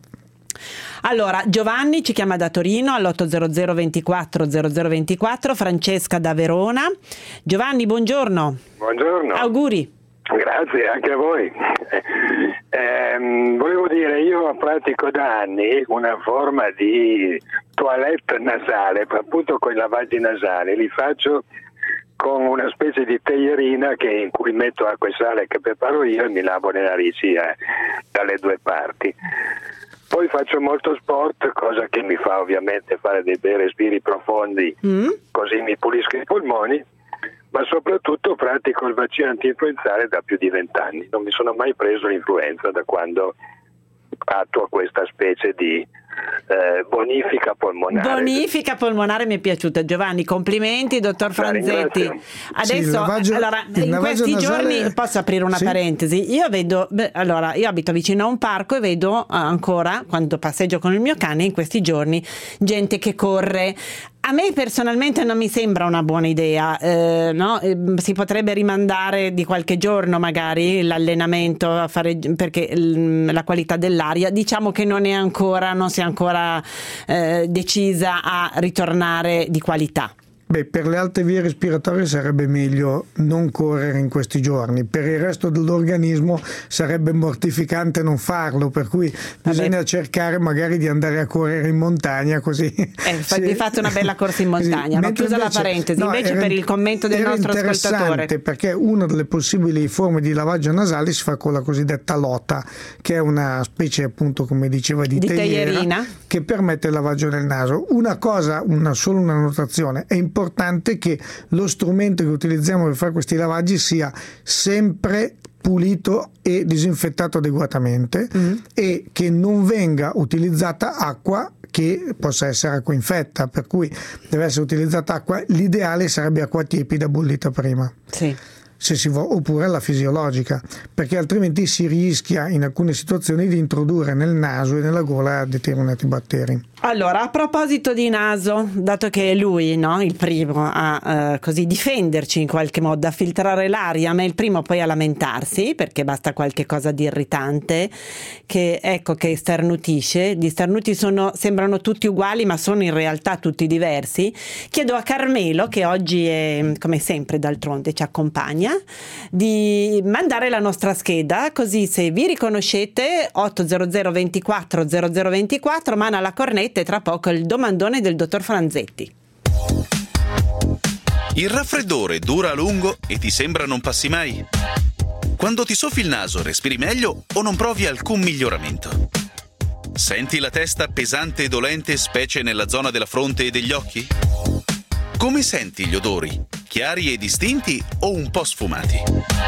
Speaker 2: Allora, Giovanni ci chiama da Torino all'ottocento ventiquattro zero zero ventiquattro, Francesca da Verona. Giovanni, buongiorno.
Speaker 9: Buongiorno.
Speaker 2: Auguri.
Speaker 9: Grazie, anche a voi. Eh, volevo dire, io pratico da anni una forma di toilette nasale, appunto con i lavaggi nasali, li faccio con una specie di teierina che, in cui metto acqua e sale che preparo io e mi lavo le narici eh, dalle due parti. Poi faccio molto sport, cosa che mi fa ovviamente fare dei bei respiri profondi, mm. così mi pulisco i polmoni, ma soprattutto pratico il vaccino antinfluenzale da più di vent'anni. Non mi sono mai preso l'influenza da quando attuo questa specie di eh, bonifica polmonare.
Speaker 2: Bonifica polmonare mi è piaciuta, Giovanni, complimenti dottor Franzetti. Adesso
Speaker 8: sì, lavaggio,
Speaker 2: allora, in questi
Speaker 8: nasale...
Speaker 2: giorni posso aprire una
Speaker 8: sì.
Speaker 2: parentesi, io vedo beh, allora io abito vicino a un parco e vedo ancora, quando passeggio con il mio cane in questi giorni, gente che corre. A me personalmente non mi sembra una buona idea, eh, no? Eh, si potrebbe rimandare di qualche giorno magari l'allenamento a fare, perché l, la qualità dell'aria diciamo che non è ancora, non si è ancora eh, decisa a ritornare di qualità.
Speaker 8: Beh, per le alte vie respiratorie sarebbe meglio non correre in questi giorni, per il resto dell'organismo sarebbe mortificante non farlo, per cui bisogna Vabbè. cercare magari di andare a correre in montagna così.
Speaker 2: Eh, sì. Vi fate una bella corsa in montagna, ho chiuso la parentesi,
Speaker 8: no,
Speaker 2: invece
Speaker 8: era,
Speaker 2: per il commento del nostro ascoltatore.
Speaker 8: Perché una delle possibili forme di lavaggio nasale si fa con la cosiddetta lota, che è una specie appunto come diceva di,
Speaker 2: di
Speaker 8: teiera,
Speaker 2: teierina
Speaker 8: che permette il lavaggio del naso. Una cosa, una, solo una notazione, è importante che lo strumento che utilizziamo per fare questi lavaggi sia sempre pulito e disinfettato adeguatamente mm. e che non venga utilizzata acqua che possa essere acqua infetta, per cui deve essere utilizzata acqua, l'ideale sarebbe acqua tiepida bollita prima.
Speaker 2: Sì.
Speaker 8: Se si vuole, oppure la fisiologica, perché altrimenti si rischia in alcune situazioni di introdurre nel naso e nella gola determinati batteri.
Speaker 2: Allora, a proposito di naso, dato che è lui, no, il primo a uh, così difenderci in qualche modo, a filtrare l'aria, ma è il primo poi a lamentarsi, perché basta qualche cosa di irritante che ecco che starnutisce. Gli starnuti sono, sembrano tutti uguali, ma sono in realtà tutti diversi. Chiedo a Carmelo, che oggi è, come sempre d'altronde ci accompagna, di mandare la nostra scheda, così se vi riconoscete otto zero zero ventiquattro zero zero ventiquattro, mana la cornetta e tra poco il domandone del dottor Franzetti.
Speaker 10: Il raffreddore dura a lungo e ti sembra non passi mai? Quando ti soffi il naso respiri meglio o non provi alcun miglioramento? Senti la testa pesante e dolente, specie nella zona della fronte e degli occhi? Come senti gli odori? Chiari e distinti o un po' sfumati?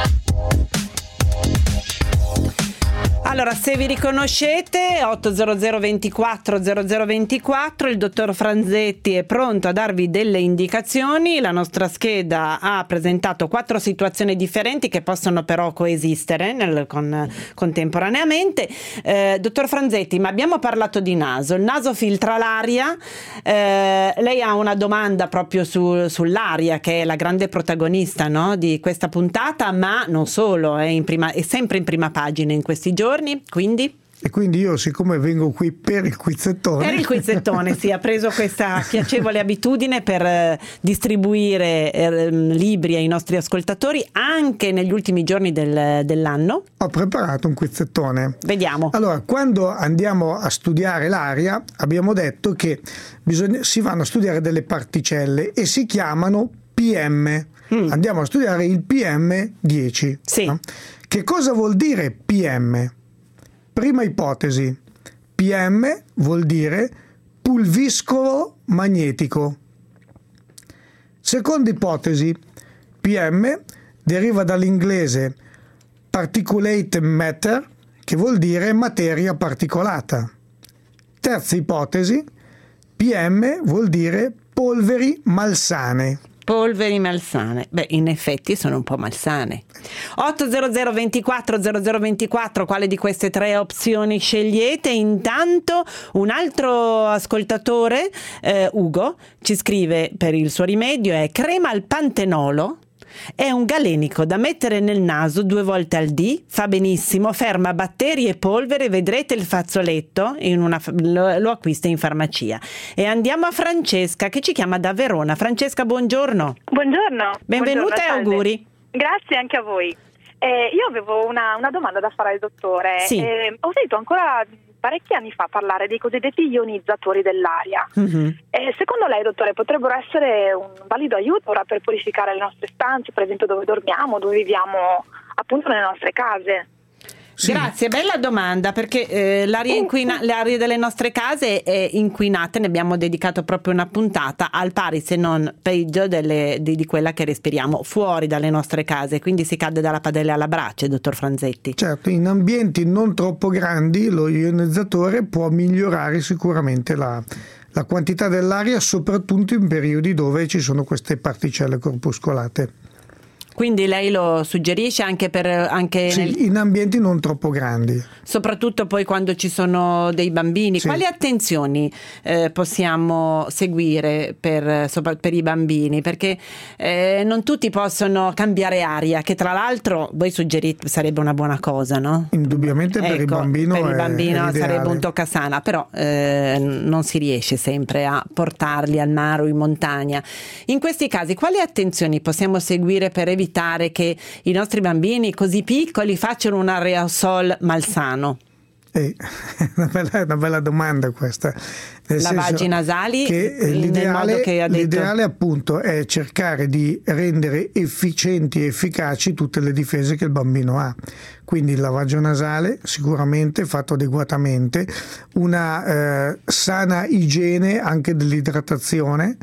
Speaker 2: Allora, se vi riconoscete, otto zero zero ventiquattro zero zero ventiquattro, il dottor Franzetti è pronto a darvi delle indicazioni. La nostra scheda ha presentato quattro situazioni differenti che possono però coesistere nel, con, contemporaneamente. Eh, dottor Franzetti, ma abbiamo parlato di naso, il naso filtra l'aria, eh, lei ha una domanda proprio su, sull'aria, che è la grande protagonista, no, di questa puntata, ma non solo, è, in prima, è sempre in prima pagina in questi giorni. Quindi?
Speaker 8: E quindi io, siccome vengo qui per il quizzettone,
Speaker 2: per il quizzettone sì, ha preso questa piacevole abitudine per eh, distribuire eh, libri ai nostri ascoltatori anche negli ultimi giorni del, dell'anno.
Speaker 8: Ho preparato un quizzettone.
Speaker 2: Vediamo.
Speaker 8: Allora, quando andiamo a studiare l'aria, abbiamo detto che bisogna, si vanno a studiare delle particelle e si chiamano P M. Mm. Andiamo a studiare il P M dieci.
Speaker 2: Sì.
Speaker 8: No? Che cosa vuol dire P M? Prima ipotesi, P M vuol dire pulviscolo magnetico. Seconda ipotesi, P M deriva dall'inglese particulate matter, che vuol dire materia particolata. Terza ipotesi, P M vuol dire polveri malsane.
Speaker 2: Polveri malsane. Beh, in effetti sono un po' malsane. otto zero zero ventiquattro zero zero ventiquattro, quale di queste tre opzioni scegliete? Intanto un altro ascoltatore, eh, Ugo, ci scrive per il suo rimedio è crema al pantenolo. È un galenico da mettere nel naso due volte al dì, fa benissimo, ferma batteri e polvere, vedrete il fazzoletto, in una, lo, lo acquista in farmacia. E andiamo a Francesca che ci chiama da Verona. Francesca, buongiorno.
Speaker 11: Buongiorno.
Speaker 2: Benvenuta
Speaker 11: buongiorno,
Speaker 2: e auguri.
Speaker 11: Grazie anche a voi. Eh, io avevo una, una domanda da fare al dottore.
Speaker 2: Sì.
Speaker 11: Eh, ho sentito ancora parecchi anni fa parlare dei cosiddetti ionizzatori dell'aria. Mm-hmm. Eh, secondo lei, dottore, potrebbero essere un valido aiuto ora per purificare le nostre stanze, per esempio dove dormiamo, dove viviamo, appunto nelle nostre case?
Speaker 8: Sì.
Speaker 2: Grazie, bella domanda, perché eh, l'aria, inquina- l'aria delle nostre case è inquinata, ne abbiamo dedicato proprio una puntata, al pari se non peggio delle, di, di quella che respiriamo fuori dalle nostre case, quindi si cade dalla padella alla brace, dottor Franzetti.
Speaker 8: Certo, in ambienti non troppo grandi lo ionizzatore può migliorare sicuramente la, la quantità dell'aria, soprattutto in periodi dove ci sono queste particelle corpuscolate.
Speaker 2: Quindi lei lo suggerisce anche per anche
Speaker 8: sì,
Speaker 2: nel...
Speaker 8: in ambienti non troppo grandi.
Speaker 2: Soprattutto poi quando ci sono dei bambini. Sì. Quali attenzioni eh, possiamo seguire per, sopra, per i bambini? Perché eh, non tutti possono cambiare aria, che tra l'altro voi suggerite sarebbe una buona cosa, no?
Speaker 8: Indubbiamente per
Speaker 2: ecco,
Speaker 8: il bambino
Speaker 2: per il
Speaker 8: è,
Speaker 2: bambino
Speaker 8: è
Speaker 2: sarebbe un toccasana, però eh, non si riesce sempre a portarli al mare o in montagna. In questi casi quali attenzioni possiamo seguire per evitare che i nostri bambini così piccoli facciano un aerosol malsano?
Speaker 8: Eh, una, bella, una bella domanda questa. Nel
Speaker 2: Lavaggi nasali,
Speaker 8: che
Speaker 2: nel modo che ha detto.
Speaker 8: L'ideale appunto è cercare di rendere efficienti e efficaci tutte le difese che il bambino ha. Quindi il lavaggio nasale sicuramente fatto adeguatamente, una eh, sana igiene anche dell'idratazione,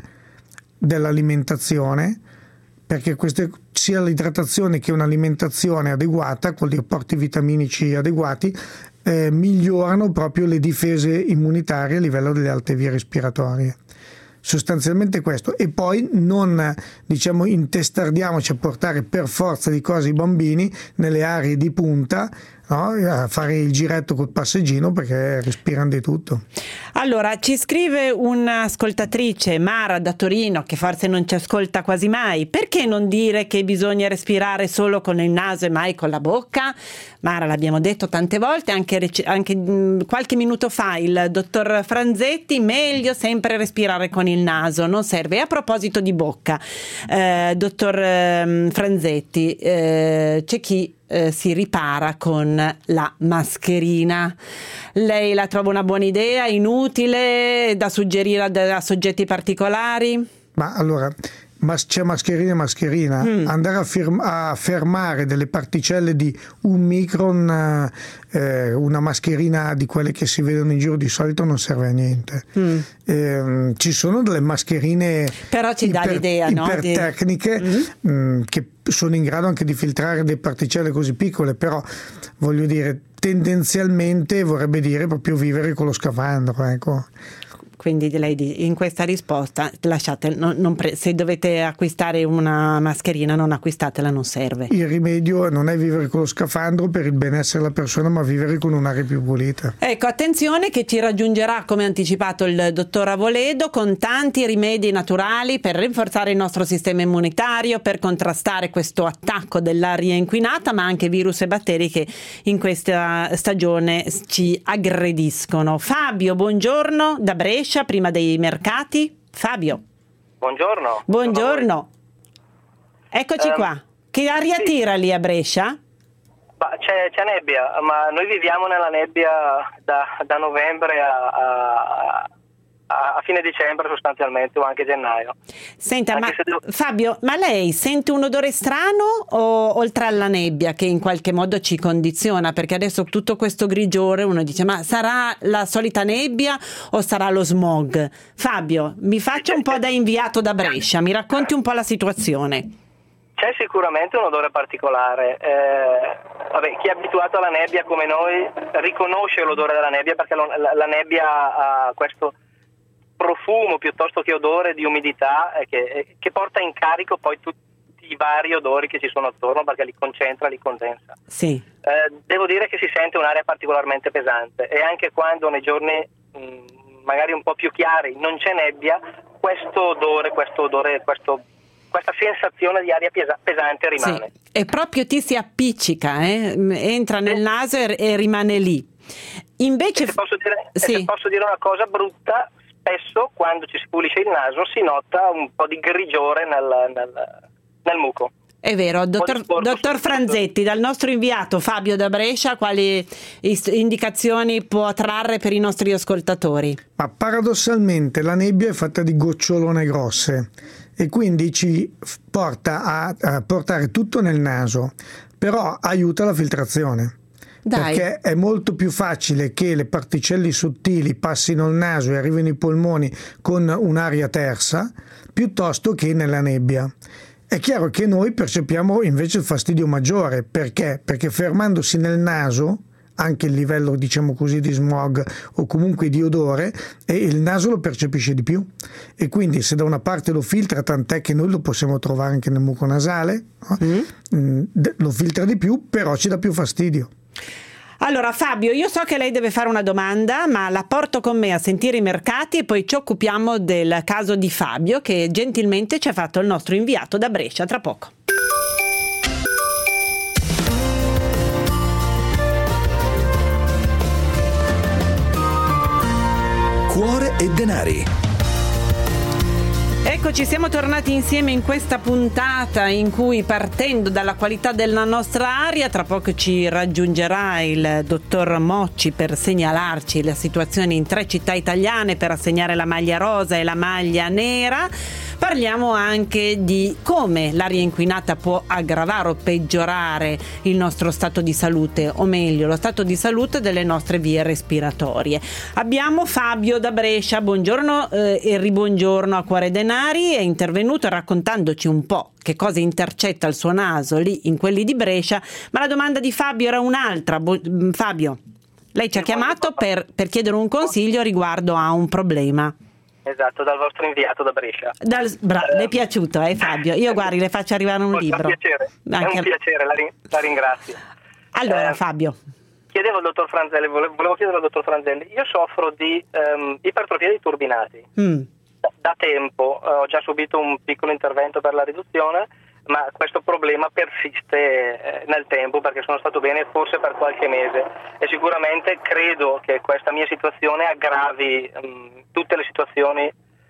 Speaker 8: dell'alimentazione, perché queste, sia l'idratazione che un'alimentazione adeguata con gli apporti vitaminici adeguati eh, migliorano proprio le difese immunitarie a livello delle alte vie respiratorie. Sostanzialmente questo, e poi non diciamo intestardiamoci a portare per forza di cose i bambini nelle aree di punta, no? A fare il giretto col passeggino, perché respirano di tutto.
Speaker 2: Allora, ci scrive un'ascoltatrice, Mara da Torino, che forse non ci ascolta quasi mai: perché non dire che bisogna respirare solo con il naso e mai con la bocca? Mara, l'abbiamo detto tante volte, anche, anche mh, qualche minuto fa il dottor Franzetti: meglio sempre respirare con il naso, non serve. E a proposito di bocca, eh, dottor eh, Franzetti, eh, c'è chi Eh, si ripara con la mascherina. Lei la trova una buona idea, inutile, da suggerire a, a soggetti particolari?
Speaker 8: Ma allora, mas- c'è mascherina e mascherina. Mm. Andare a, firm- a fermare delle particelle di un micron, eh, una mascherina di quelle che si vedono in giro di solito non serve a niente. Mm. Eh, ci sono delle mascherine
Speaker 2: però ci
Speaker 8: iper-
Speaker 2: dà l'idea,
Speaker 8: ipertecniche,
Speaker 2: no? Di...
Speaker 8: mm. mh, che sono in grado anche di filtrare delle particelle così piccole, però voglio dire, tendenzialmente vorrebbe dire proprio vivere con lo scafandro, ecco.
Speaker 2: Quindi lei in questa risposta lasciate, non, non pre- se dovete acquistare una mascherina non acquistatela, non serve.
Speaker 8: Il rimedio non è vivere con lo scafandro per il benessere della persona, ma vivere con un'aria più pulita.
Speaker 2: Ecco, attenzione che ci raggiungerà, come anticipato il dottor Avoledo, con tanti rimedi naturali per rinforzare il nostro sistema immunitario, per contrastare questo attacco dell'aria inquinata, ma anche virus e batteri che in questa stagione ci aggrediscono. Fabio, buongiorno da Brescia, prima dei mercati. Fabio.
Speaker 12: Buongiorno.
Speaker 2: Buongiorno. Eccoci um, qua. Che aria
Speaker 12: sì.
Speaker 2: tira lì a Brescia?
Speaker 12: Bah, c'è, c'è nebbia, ma noi viviamo nella nebbia da, da novembre a, a, a fine dicembre sostanzialmente, o anche gennaio.
Speaker 2: Senta, ma
Speaker 12: devo...
Speaker 2: Fabio, ma lei sente un odore strano o oltre alla nebbia che in qualche modo ci condiziona? Perché adesso tutto questo grigiore, uno dice: ma sarà la solita nebbia o sarà lo smog? Fabio, mi faccia un po' da inviato da Brescia, mi racconti un po' la situazione.
Speaker 12: C'è sicuramente un odore particolare. Eh, vabbè, chi è abituato alla nebbia come noi riconosce l'odore della nebbia, perché la, la nebbia ha questo profumo piuttosto che odore di umidità eh, che, che porta in carico poi tutti i vari odori che ci sono attorno, perché li concentra, li condensa.
Speaker 2: Sì.
Speaker 12: Eh, devo dire che si sente un'aria particolarmente pesante, e anche quando nei giorni mh, magari un po' più chiari non c'è nebbia, questo odore, questo odore, questo, questa sensazione di aria pesa- pesante rimane.
Speaker 2: Sì. E proprio ti si appiccica, eh? entra nel naso e, e rimane lì. Invece,
Speaker 12: e se posso dire,
Speaker 2: sì.
Speaker 12: se posso dire una cosa brutta, spesso quando ci si pulisce il naso si nota un po' di grigiore nel, nel, nel muco.
Speaker 2: È vero, dottor, dottor Franzetti, dal nostro inviato Fabio da Brescia, quali indicazioni può trarre per i nostri ascoltatori?
Speaker 8: Ma paradossalmente la nebbia è fatta di gocciolone grosse e quindi ci porta a, a portare tutto nel naso, però aiuta la filtrazione.
Speaker 2: Dai.
Speaker 8: Perché è molto più facile che le particelle sottili passino al naso e arrivino ai polmoni con un'aria tersa piuttosto che nella nebbia. È chiaro che noi percepiamo invece il fastidio maggiore. Perché? Perché fermandosi nel naso anche il livello, diciamo così, di smog o comunque di odore, e il naso lo percepisce di più, e quindi se da una parte lo filtra, tant'è che noi lo possiamo trovare anche nel muco nasale, no? mm. lo filtra di più, però ci dà più fastidio.
Speaker 2: Allora Fabio, io so che lei deve fare una domanda, ma la porto con me a sentire i mercati e poi ci occupiamo del caso di Fabio, che gentilmente ci ha fatto il nostro inviato da Brescia. Tra poco.
Speaker 1: Cuore e denari.
Speaker 2: Eccoci, siamo tornati insieme in questa puntata in cui, partendo dalla qualità della nostra aria, tra poco ci raggiungerà il dottor Mocci per segnalarci la situazione in tre città italiane, per assegnare la maglia rosa e la maglia nera. Parliamo anche di come l'aria inquinata può aggravare o peggiorare il nostro stato di salute, o meglio lo stato di salute delle nostre vie respiratorie. Abbiamo Fabio da Brescia, buongiorno eh, e ribuongiorno a Cuore Denari. È intervenuto raccontandoci un po' che cosa intercetta il suo naso lì in quelli di Brescia, ma la domanda di Fabio era un'altra. Bo- Fabio, lei ci ha chiamato per, per chiedere un consiglio riguardo a un problema.
Speaker 12: Esatto, dal vostro inviato da Brescia.
Speaker 2: Dal, bra- eh, le è piaciuto, eh Fabio? Io guardi, le faccio arrivare un libro.
Speaker 12: È un piacere,
Speaker 2: Anche...
Speaker 12: è un piacere, la, ri- la ringrazio.
Speaker 2: Allora
Speaker 12: eh,
Speaker 2: Fabio.
Speaker 12: Chiedevo al dottor Franzelli, volevo, volevo chiedere al dottor Franzelli, io soffro di um, ipertrofia dei turbinati. Mm. Da, da tempo, uh, ho già subito un piccolo intervento per la riduzione, ma questo problema persiste eh, nel tempo, perché sono stato bene forse per qualche mese, e sicuramente credo che questa mia situazione aggravi um, tutte le situazioni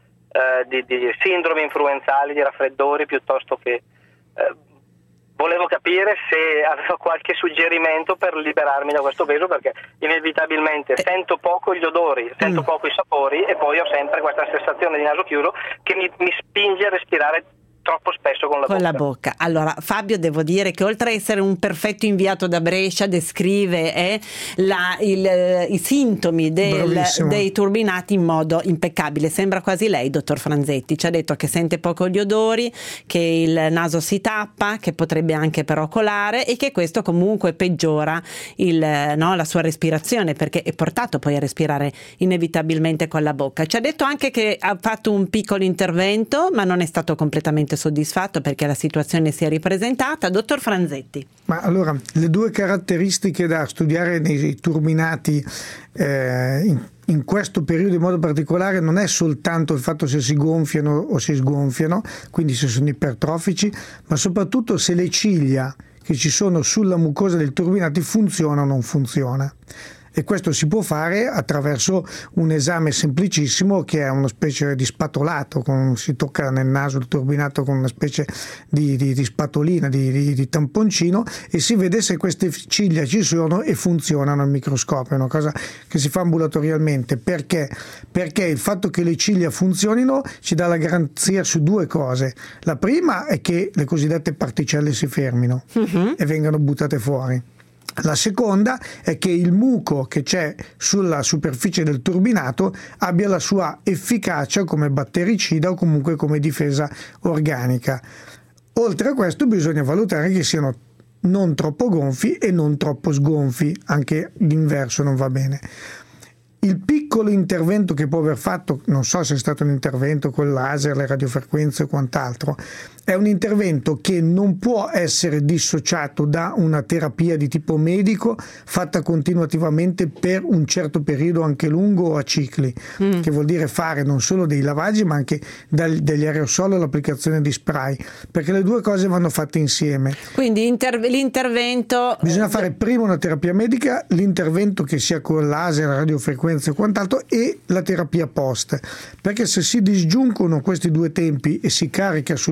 Speaker 12: eh, di, di sindromi influenzali, di raffreddori, piuttosto che eh, volevo capire se avevo qualche suggerimento per liberarmi da questo peso, perché inevitabilmente sento poco gli odori, sento mm. poco i sapori, e poi ho sempre questa sensazione di naso chiuso che mi, mi spinge a respirare troppo spesso con la
Speaker 2: con
Speaker 12: bocca.
Speaker 2: la bocca. Allora Fabio, devo dire che oltre a essere un perfetto inviato da Brescia, descrive eh, la, il, i sintomi del, dei turbinati in modo impeccabile. Sembra quasi lei, dottor Franzetti. Ci ha detto che sente poco gli odori, che il naso si tappa, che potrebbe anche però colare, e che questo comunque peggiora il, no, la sua respirazione, perché è portato poi a respirare inevitabilmente con la bocca. Ci ha detto anche che ha fatto un piccolo intervento, ma non è stato completamente soddisfatto perché la situazione si è ripresentata. Dottor Franzetti.
Speaker 8: Ma allora, le due caratteristiche da studiare nei turbinati eh, in, in questo periodo in modo particolare non è soltanto il fatto se si gonfiano o si sgonfiano, quindi se sono ipertrofici, ma soprattutto se le ciglia che ci sono sulla mucosa del turbinati funziona o non funziona. E questo si può fare attraverso un esame semplicissimo, che è una specie di spatolato, con, si tocca nel naso il turbinato con una specie di, di, di spatolina, di, di, di tamponcino, e si vede se queste ciglia ci sono e funzionano al microscopio. È una cosa che si fa ambulatorialmente. Perché? Perché il fatto che le ciglia funzionino ci dà la garanzia su due cose. La prima è che le cosiddette particelle si fermino uh-huh. e vengano buttate fuori. La seconda è che il muco che c'è sulla superficie del turbinato abbia la sua efficacia come battericida o comunque come difesa organica. Oltre a questo bisogna valutare che siano non troppo gonfi e non troppo sgonfi, anche l'inverso non va bene. Il piccolo intervento che può aver fatto, non so se è stato un intervento con il laser, le radiofrequenze o quant'altro, è un intervento che non può essere dissociato da una terapia di tipo medico fatta continuativamente per un certo periodo anche lungo o a cicli, mm. che vuol dire fare non solo dei lavaggi ma anche degli aerosol o l'applicazione di spray, perché le due cose vanno fatte insieme.
Speaker 2: Quindi inter- l'intervento...
Speaker 8: Bisogna fare prima una terapia medica, l'intervento che sia con laser, radiofrequenze e quant'altro, e la terapia post, perché se si disgiungono questi due tempi e si carica sull'intervento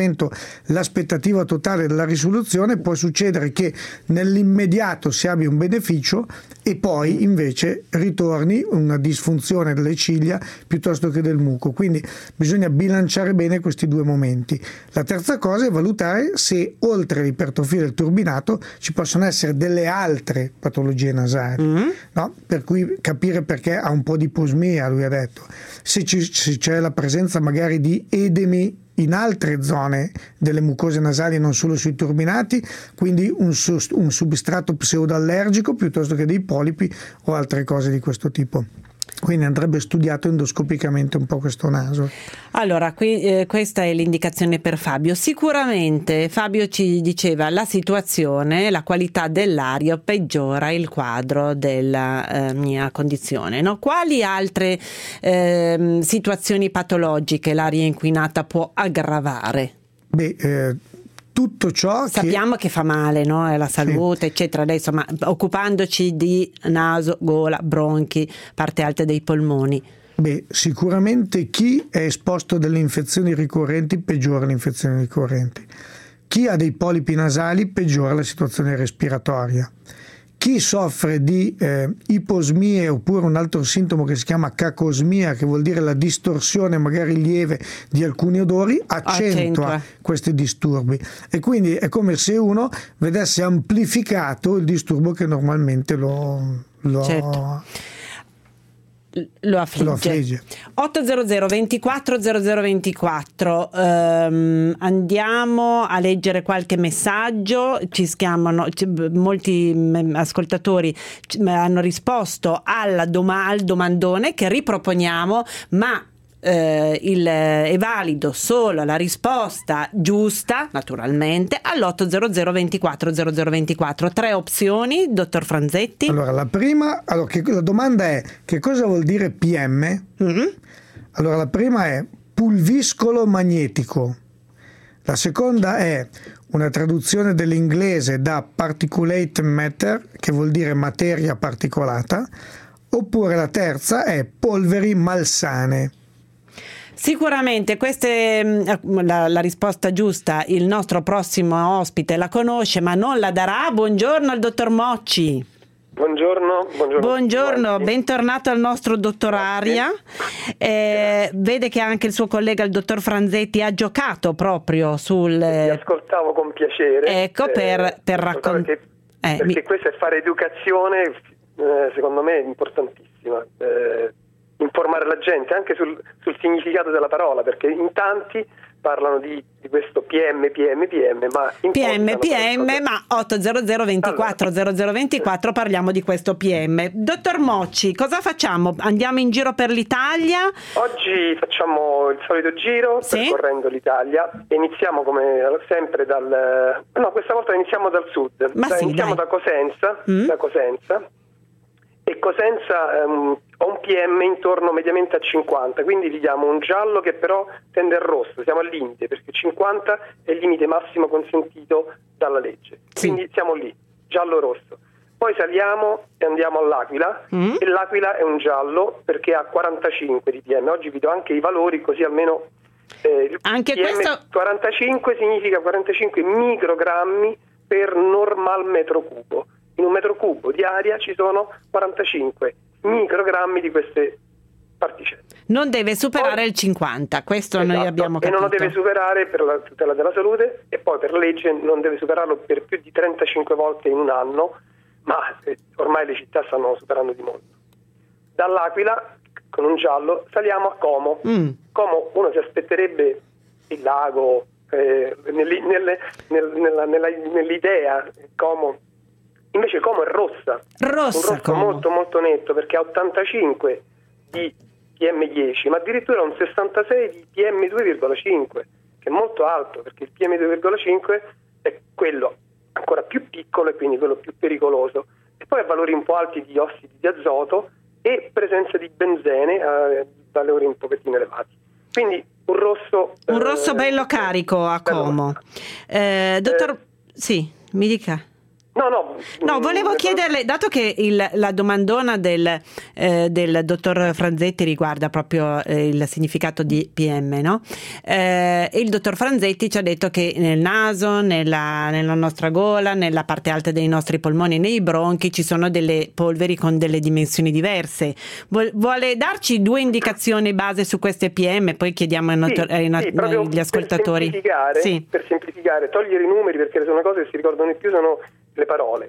Speaker 8: intervento l'aspettativa totale della risoluzione, può succedere che nell'immediato si abbia un beneficio e poi invece ritorni una disfunzione delle ciglia piuttosto che del muco. Quindi bisogna bilanciare bene questi due momenti. La terza cosa è valutare se oltre l'ipertrofia del turbinato ci possono essere delle altre patologie nasali, mm-hmm. no? Per cui capire perché ha un po' di iposmia, lui ha detto, se, ci, se c'è la presenza magari di edemi in altre zone delle mucose nasali, non solo sui turbinati, quindi un, un substrato pseudoallergico piuttosto che dei polipi o altre cose di questo tipo. Quindi andrebbe studiato endoscopicamente un po' questo naso.
Speaker 2: Allora, qui, eh, questa è l'indicazione per Fabio. Sicuramente Fabio ci diceva la situazione, la qualità dell'aria peggiora il quadro della eh, mia condizione, no? Quali altre eh, situazioni patologiche l'aria inquinata può aggravare?
Speaker 8: Beh, eh, tutto ciò
Speaker 2: sappiamo che, che fa male, no? Alla salute, sì. eccetera. Adesso, ma occupandoci di naso, gola, bronchi, parte alta dei polmoni.
Speaker 8: Beh, sicuramente chi è esposto a delle infezioni ricorrenti peggiora le infezioni ricorrenti. Chi ha dei polipi nasali peggiora la situazione respiratoria. Chi soffre di eh, iposmie oppure un altro sintomo che si chiama cacosmia, che vuol dire la distorsione magari lieve di alcuni odori, accentua, accentua. questi disturbi, e quindi è come se uno vedesse amplificato il disturbo che normalmente lo, lo
Speaker 2: certo. Lo affligge.
Speaker 8: Lo affligge.
Speaker 2: ottocento ventiquattro zero zero ventiquattro. Um, andiamo a leggere qualche messaggio. Ci schiamano molti ascoltatori, hanno risposto alla doma, al domandone che riproponiamo, ma Eh, il, è valido solo la risposta giusta, naturalmente, all'ottocento ventiquattro zero zero ventiquattro. Tre opzioni, dottor Franzetti.
Speaker 8: Allora, la prima, allora, che, la domanda è: che cosa vuol dire P M? Mm-hmm. Allora, la prima è pulviscolo magnetico. La seconda è una traduzione dell'inglese da particulate matter, che vuol dire materia particolata, oppure la terza è polveri malsane.
Speaker 2: Sicuramente queste, la, la risposta giusta il nostro prossimo ospite la conosce, ma non la darà. Buongiorno al dottor Mocci.
Speaker 13: Buongiorno, buongiorno.
Speaker 2: Buongiorno, bentornato al nostro dottor Aria. Eh, vede che anche il suo collega, il dottor Franzetti, ha giocato proprio sul...
Speaker 13: Mi ascoltavo con piacere.
Speaker 2: Ecco, per,
Speaker 13: eh,
Speaker 2: per raccontare...
Speaker 13: Perché, eh, perché mi... questo è fare educazione, eh, secondo me è importantissima. Eh, informare la gente anche sul, sul significato della parola, perché in tanti parlano di, di questo P M, P M, P M, ma
Speaker 2: P M, P M, ma ottocento ventiquattro zero zero ventiquattro parliamo di questo P M. Dottor Mocci, cosa facciamo? Andiamo in giro per l'Italia?
Speaker 13: Oggi facciamo il solito giro, sì? percorrendo l'Italia, e iniziamo come sempre dal... no, questa volta iniziamo dal sud.
Speaker 2: Ma
Speaker 13: da,
Speaker 2: sì,
Speaker 13: iniziamo
Speaker 2: dai.
Speaker 13: da Cosenza,
Speaker 2: mm?
Speaker 13: da Cosenza. E Cosenza um, ha un P M intorno mediamente a cinquanta, quindi gli diamo un giallo che però tende al rosso, siamo al limite, perché cinquanta è il limite massimo consentito dalla legge,
Speaker 2: sì.
Speaker 13: quindi siamo lì, giallo-rosso. Poi saliamo e andiamo all'Aquila, mm. e l'Aquila è un giallo perché ha quarantacinque di P M, oggi vi do anche i valori così almeno eh, il
Speaker 2: anche
Speaker 13: P M
Speaker 2: questo...
Speaker 13: quarantacinque significa quarantacinque microgrammi per normal metro cubo. In un metro cubo di aria ci sono quarantacinque microgrammi di queste particelle.
Speaker 2: Non deve superare poi, il cinquanta, questo esatto, noi abbiamo capito.
Speaker 13: E non lo deve superare per la tutela della salute, e poi per legge non deve superarlo per più di trentacinque volte in un anno, ma eh, ormai le città stanno superando di molto. Dall'Aquila, con un giallo, saliamo a Como. Mm. Como uno si aspetterebbe il lago, eh, nelle, nelle, nel, nella, nella, nell'idea, Como... Invece Como è rossa,
Speaker 2: rossa
Speaker 13: un rosso
Speaker 2: Como.
Speaker 13: molto molto netto, perché ha ottantacinque di P M dieci, ma addirittura un sessantasei di P M due virgola cinque, che è molto alto, perché il P M due virgola cinque è quello ancora più piccolo e quindi quello più pericoloso, e poi ha valori un po' alti di ossidi di azoto e presenza di benzene a valori un pochettino elevati. Quindi un rosso...
Speaker 2: Un rosso
Speaker 13: eh,
Speaker 2: bello carico a Como. Eh, dottor... Eh, sì, mi dica.
Speaker 13: No, no.
Speaker 2: No, volevo
Speaker 13: mh,
Speaker 2: chiederle, dato che il, la domandona del, eh, del dottor Franzetti riguarda proprio eh, il significato di P M, no? Eh, il dottor Franzetti ci ha detto che nel naso, nella, nella nostra gola, nella parte alta dei nostri polmoni e nei bronchi ci sono delle polveri con delle dimensioni diverse. Vuole darci due indicazioni base su queste P M, poi chiediamo ai, not-
Speaker 13: sì,
Speaker 2: ai not-
Speaker 13: sì,
Speaker 2: agli ascoltatori.
Speaker 13: Per semplificare,
Speaker 2: sì.
Speaker 13: per semplificare, togliere i numeri, perché sono cose che si ricordano di più, sono le parole.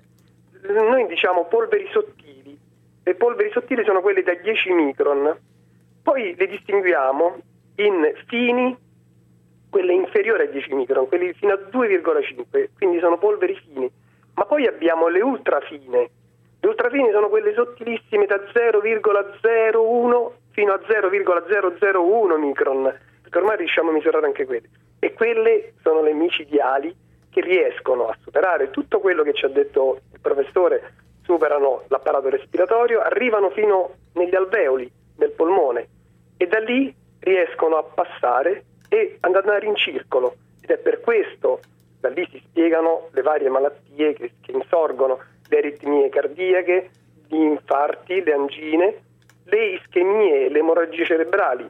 Speaker 13: Noi diciamo polveri sottili. Le polveri sottili sono quelle da dieci micron. Poi le distinguiamo in fini, quelle inferiori a dieci micron, quelli fino a due virgola cinque, quindi sono polveri fini. Ma poi abbiamo le ultrafine. Le ultrafine sono quelle sottilissime da zero virgola zero uno fino a zero virgola zero zero uno micron, perché ormai riusciamo a misurare anche quelle. E quelle sono le micidiali, che riescono a superare tutto quello che ci ha detto il professore, superano l'apparato respiratorio, arrivano fino negli alveoli del polmone e da lì riescono a passare e ad andare in circolo. Ed è per questo, da lì si spiegano le varie malattie che, che insorgono, le aritmie cardiache, gli infarti, le angine, le ischemie, le emorragie cerebrali.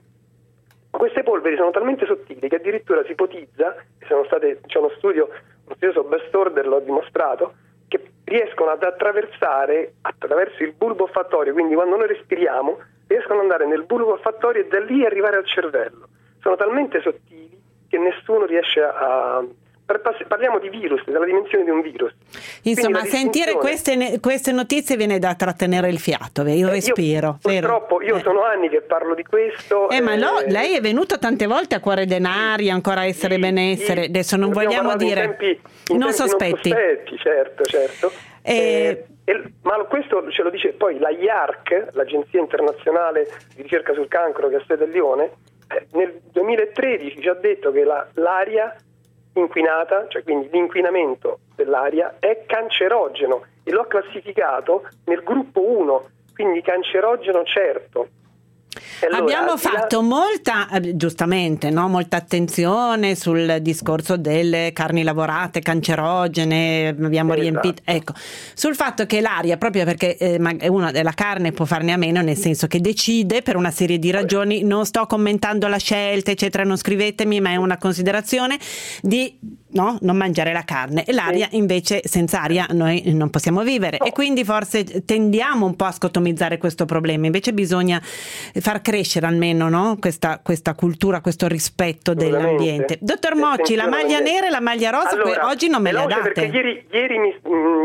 Speaker 13: Queste polveri sono talmente sottili che addirittura si ipotizza, sono state, c'è uno studio, uno studioso Bestorder l'ha dimostrato, che riescono ad attraversare attraverso il bulbo olfattorio, quindi quando noi respiriamo riescono ad andare nel bulbo olfattorio e da lì arrivare al cervello. Sono talmente sottili che nessuno riesce a... Parliamo di virus, della dimensione di un virus.
Speaker 2: Insomma, sentire queste, queste notizie viene da trattenere il fiato, il respiro.
Speaker 13: Io, purtroppo io
Speaker 2: eh.
Speaker 13: sono anni che parlo di questo.
Speaker 2: Eh,
Speaker 13: eh,
Speaker 2: ma no, lei è venuto tante volte a Cuore Denari, ancora a essere
Speaker 13: sì,
Speaker 2: benessere.
Speaker 13: Sì.
Speaker 2: Adesso non vogliamo dire
Speaker 13: in tempi, in
Speaker 2: non
Speaker 13: tempi
Speaker 2: sospetti.
Speaker 13: Non sospetti, certo, certo.
Speaker 2: Eh,
Speaker 13: eh, ma questo ce lo dice poi la I A R C, l'Agenzia Internazionale di Ricerca sul Cancro che ha sede a Lione, eh, nel duemilatredici ci ha detto che la, l'aria inquinata, cioè quindi l'inquinamento dell'aria, è cancerogeno e lo ha classificato nel gruppo uno, quindi cancerogeno certo. Allora,
Speaker 2: abbiamo fatto là... molta, giustamente, no? molta attenzione sul discorso delle carni lavorate cancerogene, abbiamo esatto. riempito, ecco, sul fatto che l'aria, proprio perché eh, una della carne può farne a meno, nel senso che decide per una serie di ragioni, non sto commentando la scelta eccetera, non scrivetemi, ma è una considerazione di no, non mangiare la carne, e l'aria sì. invece senza aria noi non possiamo vivere no. e quindi forse tendiamo un po' a scotomizzare questo problema, invece bisogna far crescere almeno no? questa, questa cultura, questo rispetto dell'ambiente. Dottor Mocci, la maglia nera e la maglia rosa
Speaker 13: allora,
Speaker 2: oggi non me le ha date.
Speaker 13: Perché ieri, ieri mi,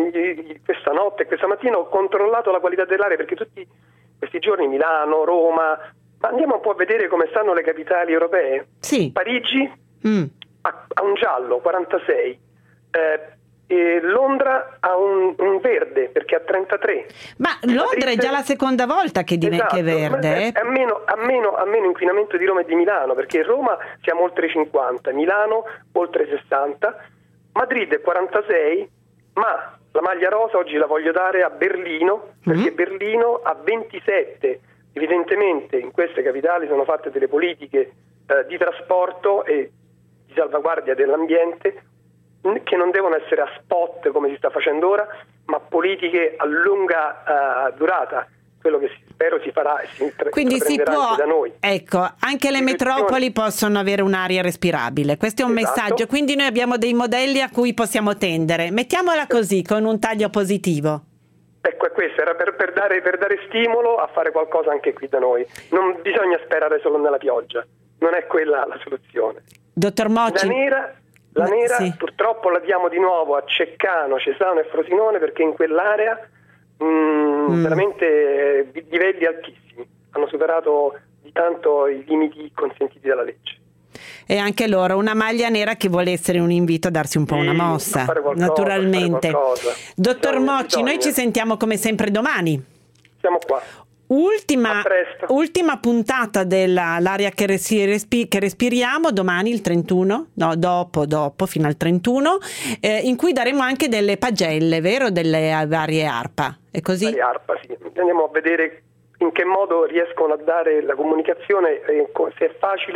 Speaker 13: mh, questa notte, questa mattina ho controllato la qualità dell'aria, perché tutti questi giorni Milano, Roma, ma andiamo un po' a vedere come stanno le capitali europee.
Speaker 2: Sì.
Speaker 13: Parigi
Speaker 2: mm.
Speaker 13: ha, ha un giallo, quarantasei, eh, e Londra ha un, un verde perché ha trentatré.
Speaker 2: Ma Londra Madrid... è già la seconda volta che diventa
Speaker 13: esatto,
Speaker 2: verde. Eh?
Speaker 13: Ha meno, ha, meno, ha meno inquinamento di Roma e di Milano, perché Roma siamo oltre cinquanta, Milano oltre sessanta, Madrid è quarantasei, ma la maglia rosa oggi la voglio dare a Berlino, perché mm. Berlino ha ventisette. Evidentemente in queste capitali sono fatte delle politiche eh, di trasporto e di salvaguardia dell'ambiente che non devono essere a spot come si sta facendo ora, ma politiche a lunga uh, durata, quello che spero si farà e si tra-
Speaker 2: quindi si può,
Speaker 13: anche da noi.
Speaker 2: Ecco, anche le metropoli possono avere un'aria respirabile, questo è un esatto. messaggio, quindi noi abbiamo dei modelli a cui possiamo tendere, mettiamola così, con un taglio positivo.
Speaker 13: Ecco, è questo, era per, per, dare, per dare stimolo a fare qualcosa anche qui da noi, non bisogna sperare solo nella pioggia, non è quella la soluzione.
Speaker 2: Dottor Mocci.
Speaker 13: La nera La nera
Speaker 2: sì.
Speaker 13: purtroppo la diamo di nuovo a Ceccano, Cesano e Frosinone, perché in quell'area mh, mm. veramente eh, livelli altissimi, hanno superato di tanto i limiti consentiti dalla legge.
Speaker 2: E anche loro una maglia nera che vuole essere un invito a darsi un po'
Speaker 13: sì,
Speaker 2: una mossa,
Speaker 13: qualcosa,
Speaker 2: naturalmente. Dottor
Speaker 13: bisogna,
Speaker 2: Mocci,
Speaker 13: bisogna.
Speaker 2: noi ci sentiamo come sempre domani.
Speaker 13: Siamo qua.
Speaker 2: Ultima, ultima puntata dell'aria che, resi, respi, che respiriamo domani il trentuno, no dopo, dopo fino al trentuno, eh, in cui daremo anche delle pagelle, vero? Delle varie ARPA, è così?
Speaker 13: Varie ARPA, sì. Andiamo a vedere in che modo riescono a dare la comunicazione, eh, se è facile,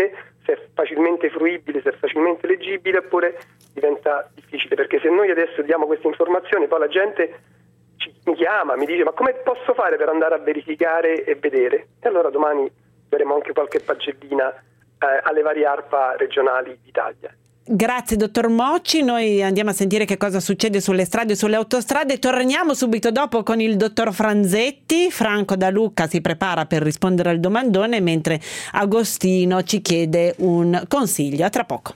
Speaker 13: se è facilmente fruibile, se è facilmente leggibile, oppure diventa difficile, perché se noi adesso diamo queste informazioni, poi la gente ci, mi chiama, mi dice ma come posso fare per andare a verificare e vedere? E allora domani avremo anche qualche pagellina eh, alle varie ARPA regionali d'Italia.
Speaker 2: Grazie dottor Mocci, noi andiamo a sentire che cosa succede sulle strade e sulle autostrade. Torniamo subito dopo con il dottor Franzetti. Franco da Lucca si prepara per rispondere al domandone, mentre Agostino ci chiede un consiglio. A tra poco.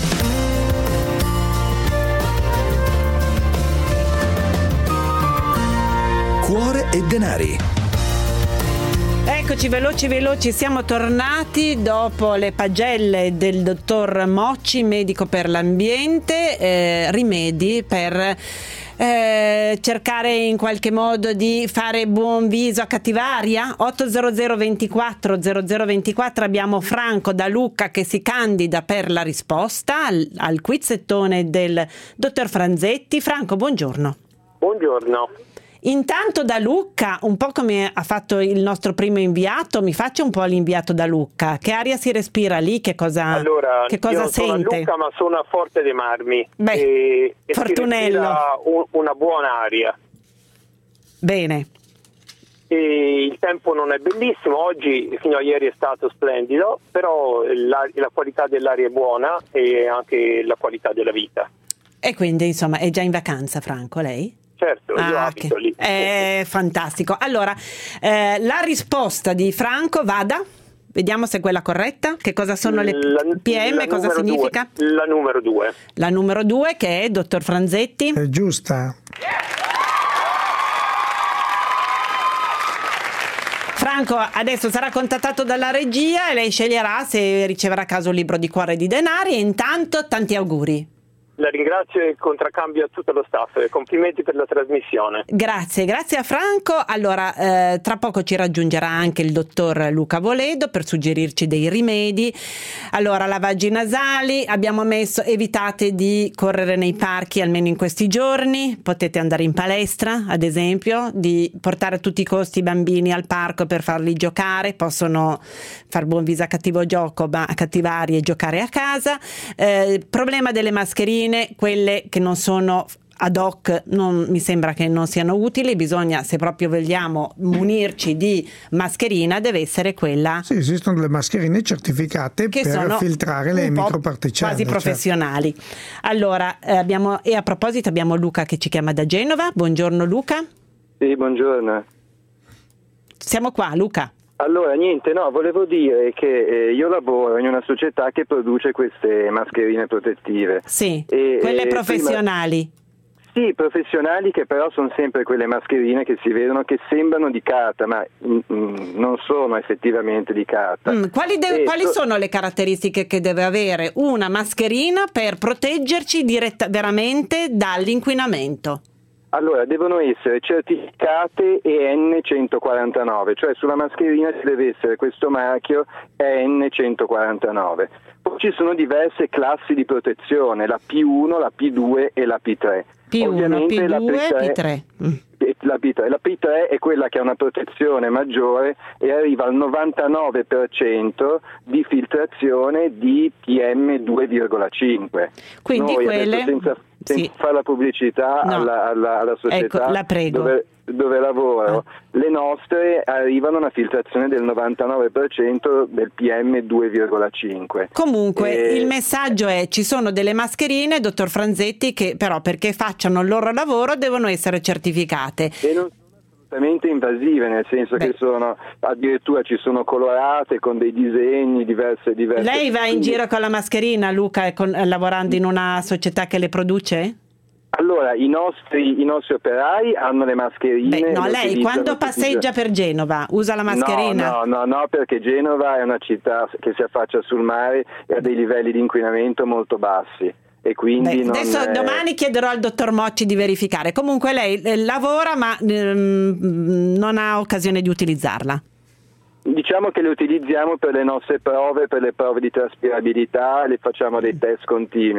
Speaker 1: Cuore e denari.
Speaker 2: Eccoci, veloci veloci, siamo tornati dopo le pagelle del dottor Mocci, medico per l'ambiente, eh, rimedi per eh, cercare in qualche modo di fare buon viso a cattivaria. otto zero zero ventiquattro zero zero ventiquattro, abbiamo Franco da Lucca che si candida per la risposta al, al quizzettone del dottor Franzetti. Franco, buongiorno.
Speaker 14: Buongiorno.
Speaker 2: Intanto da Lucca, un po' come ha fatto il nostro primo inviato, mi faccia un po' l'inviato da Lucca. Che aria si respira lì? Che cosa,
Speaker 14: allora,
Speaker 2: che cosa
Speaker 14: io
Speaker 2: sente?
Speaker 14: Sono a Lucca, ma sono a Forte dei Marmi.
Speaker 2: Beh,
Speaker 14: e, e
Speaker 2: Fortunello.
Speaker 14: un, una buona aria.
Speaker 2: Bene.
Speaker 14: E il tempo non è bellissimo, oggi fino a ieri è stato splendido, però la, la qualità dell'aria è buona e anche la qualità della vita.
Speaker 2: E quindi insomma è già in vacanza, Franco, lei?
Speaker 14: Certo, io
Speaker 2: ah,
Speaker 14: abito
Speaker 2: che...
Speaker 14: lì.
Speaker 2: È fantastico. Allora, eh, la risposta di Franco, vada, vediamo se è quella corretta. Che cosa sono le
Speaker 14: la,
Speaker 2: P M,
Speaker 14: la
Speaker 2: cosa significa?
Speaker 14: Due. La numero due.
Speaker 2: La numero due, che è, dottor Franzetti?
Speaker 8: È giusta.
Speaker 2: Franco adesso sarà contattato dalla regia e lei sceglierà se riceverà a caso un libro di cuore e di denari, e intanto tanti auguri.
Speaker 14: La ringrazio e contraccambio a tutto lo staff. Complimenti per la trasmissione.
Speaker 2: Grazie, grazie a Franco. Allora, eh, tra poco ci raggiungerà anche il dottor Luca Voledo per suggerirci dei rimedi. Allora, lavaggi nasali, abbiamo messo evitate di correre nei parchi almeno in questi giorni, potete andare in palestra, ad esempio, di portare a tutti i costi i bambini al parco per farli giocare, possono far buon viso a cattivo gioco, ma a cattivari e giocare a casa. Eh, problema delle mascherine, quelle che non sono ad hoc, non, mi sembra che non siano utili, bisogna, se proprio vogliamo munirci di mascherina, deve essere quella.
Speaker 8: Sì, esistono delle mascherine certificate
Speaker 2: che
Speaker 8: per
Speaker 2: sono
Speaker 8: filtrare le microparticelle.
Speaker 2: Quasi professionali. Certo. Allora, eh, abbiamo, e a proposito abbiamo Luca che ci chiama da Genova. Buongiorno Luca.
Speaker 15: Sì, buongiorno.
Speaker 2: Siamo qua, Luca.
Speaker 15: Allora, niente, no, volevo dire che eh, io lavoro in una società che produce queste mascherine protettive.
Speaker 2: Sì,
Speaker 15: e,
Speaker 2: quelle
Speaker 15: e
Speaker 2: professionali.
Speaker 15: Prima, sì, professionali, che però sono sempre quelle mascherine che si vedono che sembrano di carta, ma mm, mm, non sono effettivamente di carta.
Speaker 2: Mm, quali, deve,
Speaker 15: e,
Speaker 2: quali sono le caratteristiche che deve avere una mascherina per proteggerci diretta, veramente dall'inquinamento?
Speaker 15: Allora, devono essere certificate E N centoquarantanove, cioè sulla mascherina ci deve essere questo marchio E N centoquarantanove. Poi ci sono diverse classi di protezione, la P uno, la P due e la P tre.
Speaker 2: P uno,
Speaker 15: Ovviamente
Speaker 2: P due,
Speaker 15: la
Speaker 2: P tre. Mm.
Speaker 15: La P tre. La P tre è quella che ha una protezione maggiore e arriva al novantanove per cento di filtrazione di P M due virgola cinque.
Speaker 2: Quindi
Speaker 15: Noi
Speaker 2: quelle...
Speaker 15: adesso, senza, senza
Speaker 2: sì.
Speaker 15: fare la pubblicità
Speaker 2: no.
Speaker 15: alla, alla, alla società,
Speaker 2: ecco, la prego.
Speaker 15: dove, dove lavoro, ah. le nostre arrivano a una filtrazione del novantanove per cento del P M due virgola cinque.
Speaker 2: Comunque
Speaker 15: e...
Speaker 2: il messaggio è: ci sono delle mascherine, dottor Franzetti, che però perché facciano il loro lavoro devono essere certificate.
Speaker 15: E non sono assolutamente invasive, nel senso Beh. che sono addirittura ci sono colorate con dei disegni diverse diverse.
Speaker 2: Lei va in giro con la mascherina, Luca, con, eh, lavorando in una società che le produce?
Speaker 15: Allora, i nostri, i nostri operai hanno le mascherine.
Speaker 2: Beh, no, lei quando passeggia per Genova usa la mascherina?
Speaker 15: No, no, no, no, perché Genova è una città che si affaccia sul mare e ha dei livelli di inquinamento molto bassi. E quindi
Speaker 2: Beh,
Speaker 15: non
Speaker 2: adesso
Speaker 15: è...
Speaker 2: domani chiederò al dottor Mocci di verificare. Comunque lei eh, lavora ma ehm, non ha occasione di utilizzarla.
Speaker 15: Diciamo che le utilizziamo per le nostre prove, per le prove di traspirabilità, le facciamo dei test continui,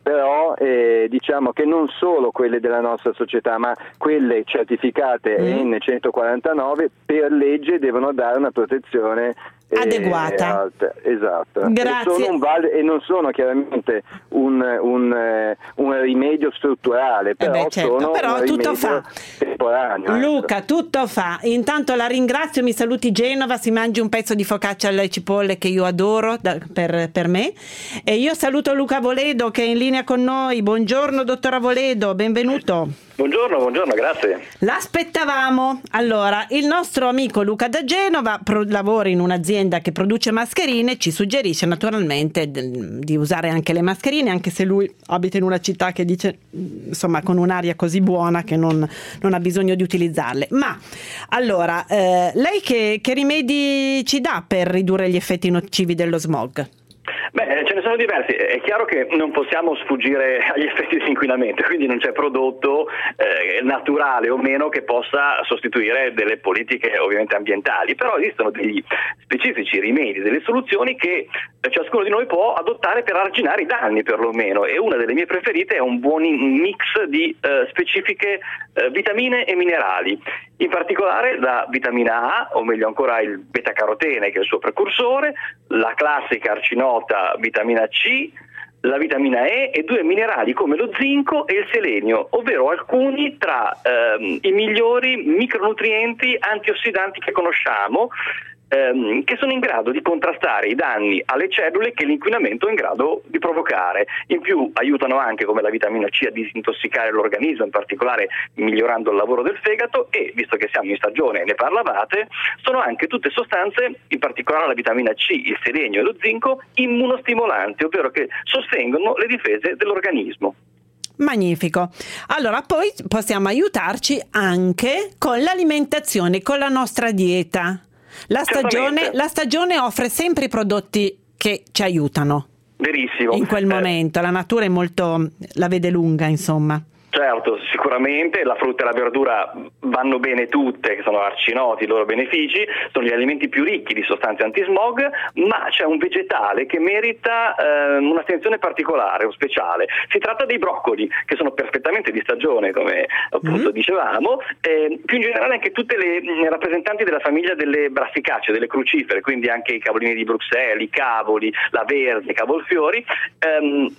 Speaker 15: però eh, diciamo che non solo quelle della nostra società, ma quelle certificate
Speaker 2: mm.
Speaker 15: N centoquarantanove per legge devono dare una protezione
Speaker 2: adeguata.
Speaker 15: Alta, esatto.
Speaker 2: Grazie.
Speaker 15: E, sono un val- e non sono chiaramente un, un, eh, un rimedio strutturale, però,
Speaker 2: eh beh, certo.
Speaker 15: sono
Speaker 2: però
Speaker 15: un
Speaker 2: tutto
Speaker 15: rimedio
Speaker 2: fa.
Speaker 15: temporaneo.
Speaker 2: Luca, tutto fa. Intanto la ringrazio, mi saluti Genova, si mangi un pezzo di focaccia alle cipolle che io adoro da, per, per me, e io saluto Luca Avoledo che è in linea con noi. Buongiorno dottor Avoledo, benvenuto.
Speaker 16: Buongiorno, buongiorno, grazie.
Speaker 2: L'aspettavamo. Allora, il nostro amico Luca da Genova pro- lavora in un'azienda che produce mascherine, ci suggerisce naturalmente d- di usare anche le mascherine, anche se lui abita in una città che dice, insomma, con un'aria così buona che non, non ha bisogno di utilizzarle. Ma, allora, eh, lei che, che rimedi ci dà per ridurre gli effetti nocivi dello smog?
Speaker 16: Beh, ce ne sono diversi. È chiaro che non possiamo sfuggire agli effetti dell'inquinamento, quindi non c'è prodotto eh, naturale o meno che possa sostituire delle politiche ovviamente ambientali, però esistono degli specifici rimedi, delle soluzioni che ciascuno di noi può adottare per arginare i danni perlomeno, e una delle mie preferite è un buon mix di eh, specifiche eh, vitamine e minerali, in particolare la vitamina A, o meglio ancora il beta-carotene che è il suo precursore, la classica arcinota vitamina C, la vitamina E e due minerali come lo zinco e il selenio, ovvero alcuni tra ehm, i migliori micronutrienti antiossidanti che conosciamo, ehm, che sono in grado di contrastare i danni alle cellule che l'inquinamento è in grado di provocare. In più aiutano anche, come la vitamina C, a disintossicare l'organismo, in particolare migliorando il lavoro del fegato, e visto che siamo in stagione, ne parlavate, sono anche tutte sostanze, in particolare la vitamina C, il selenio e lo zinco, immunostimolanti, ovvero che sostengono le difese dell'organismo.
Speaker 2: Magnifico. Allora, poi possiamo aiutarci anche con l'alimentazione, con la nostra dieta. La stagione, la stagione offre sempre i prodotti che ci aiutano.
Speaker 16: Verissimo.
Speaker 2: In quel momento, eh, la natura è molto, la vede lunga, insomma.
Speaker 16: Certo, sicuramente la frutta e la verdura vanno bene tutte, che sono arcinoti i loro benefici, sono gli alimenti più ricchi di sostanze antismog, ma c'è un vegetale che merita eh, un'attenzione particolare o speciale. Si tratta dei broccoli, che sono perfettamente di stagione, come appunto mm. dicevamo, e più in generale anche tutte le mh, rappresentanti della famiglia delle brassicacee, delle crucifere, quindi anche i cavolini di Bruxelles, i cavoli, la verde, i cavolfiori. Ehm,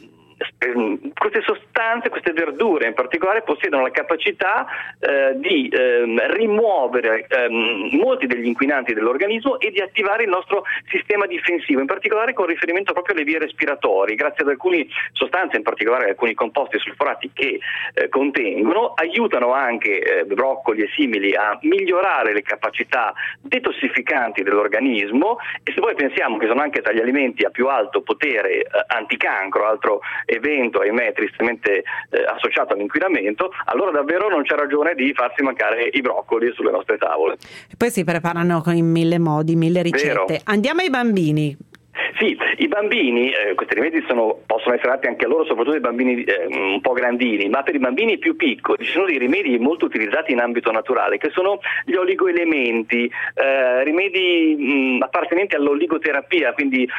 Speaker 16: Queste sostanze, queste verdure in particolare, possiedono la capacità eh, di ehm, rimuovere ehm, molti degli inquinanti dell'organismo e di attivare il nostro sistema difensivo, in particolare con riferimento proprio alle vie respiratorie, grazie ad alcune sostanze, in particolare alcuni composti sulforati che eh, contengono, aiutano anche eh, broccoli e simili a migliorare le capacità detossificanti dell'organismo, e se poi pensiamo che sono anche tra gli alimenti a più alto potere eh, anticancro, altro evento ahimè tristemente eh, associato all'inquinamento, allora davvero non c'è ragione di farsi mancare i broccoli sulle nostre tavole.
Speaker 2: E poi si preparano in mille modi, mille ricette.
Speaker 16: Vero.
Speaker 2: Andiamo ai bambini.
Speaker 16: Sì, i bambini, eh, questi rimedi sono, possono essere dati anche a loro, soprattutto ai bambini eh, un po' grandini, ma per i bambini più piccoli ci sono dei rimedi molto utilizzati in ambito naturale, che sono gli oligoelementi, eh, rimedi mh, appartenenti all'oligoterapia, quindi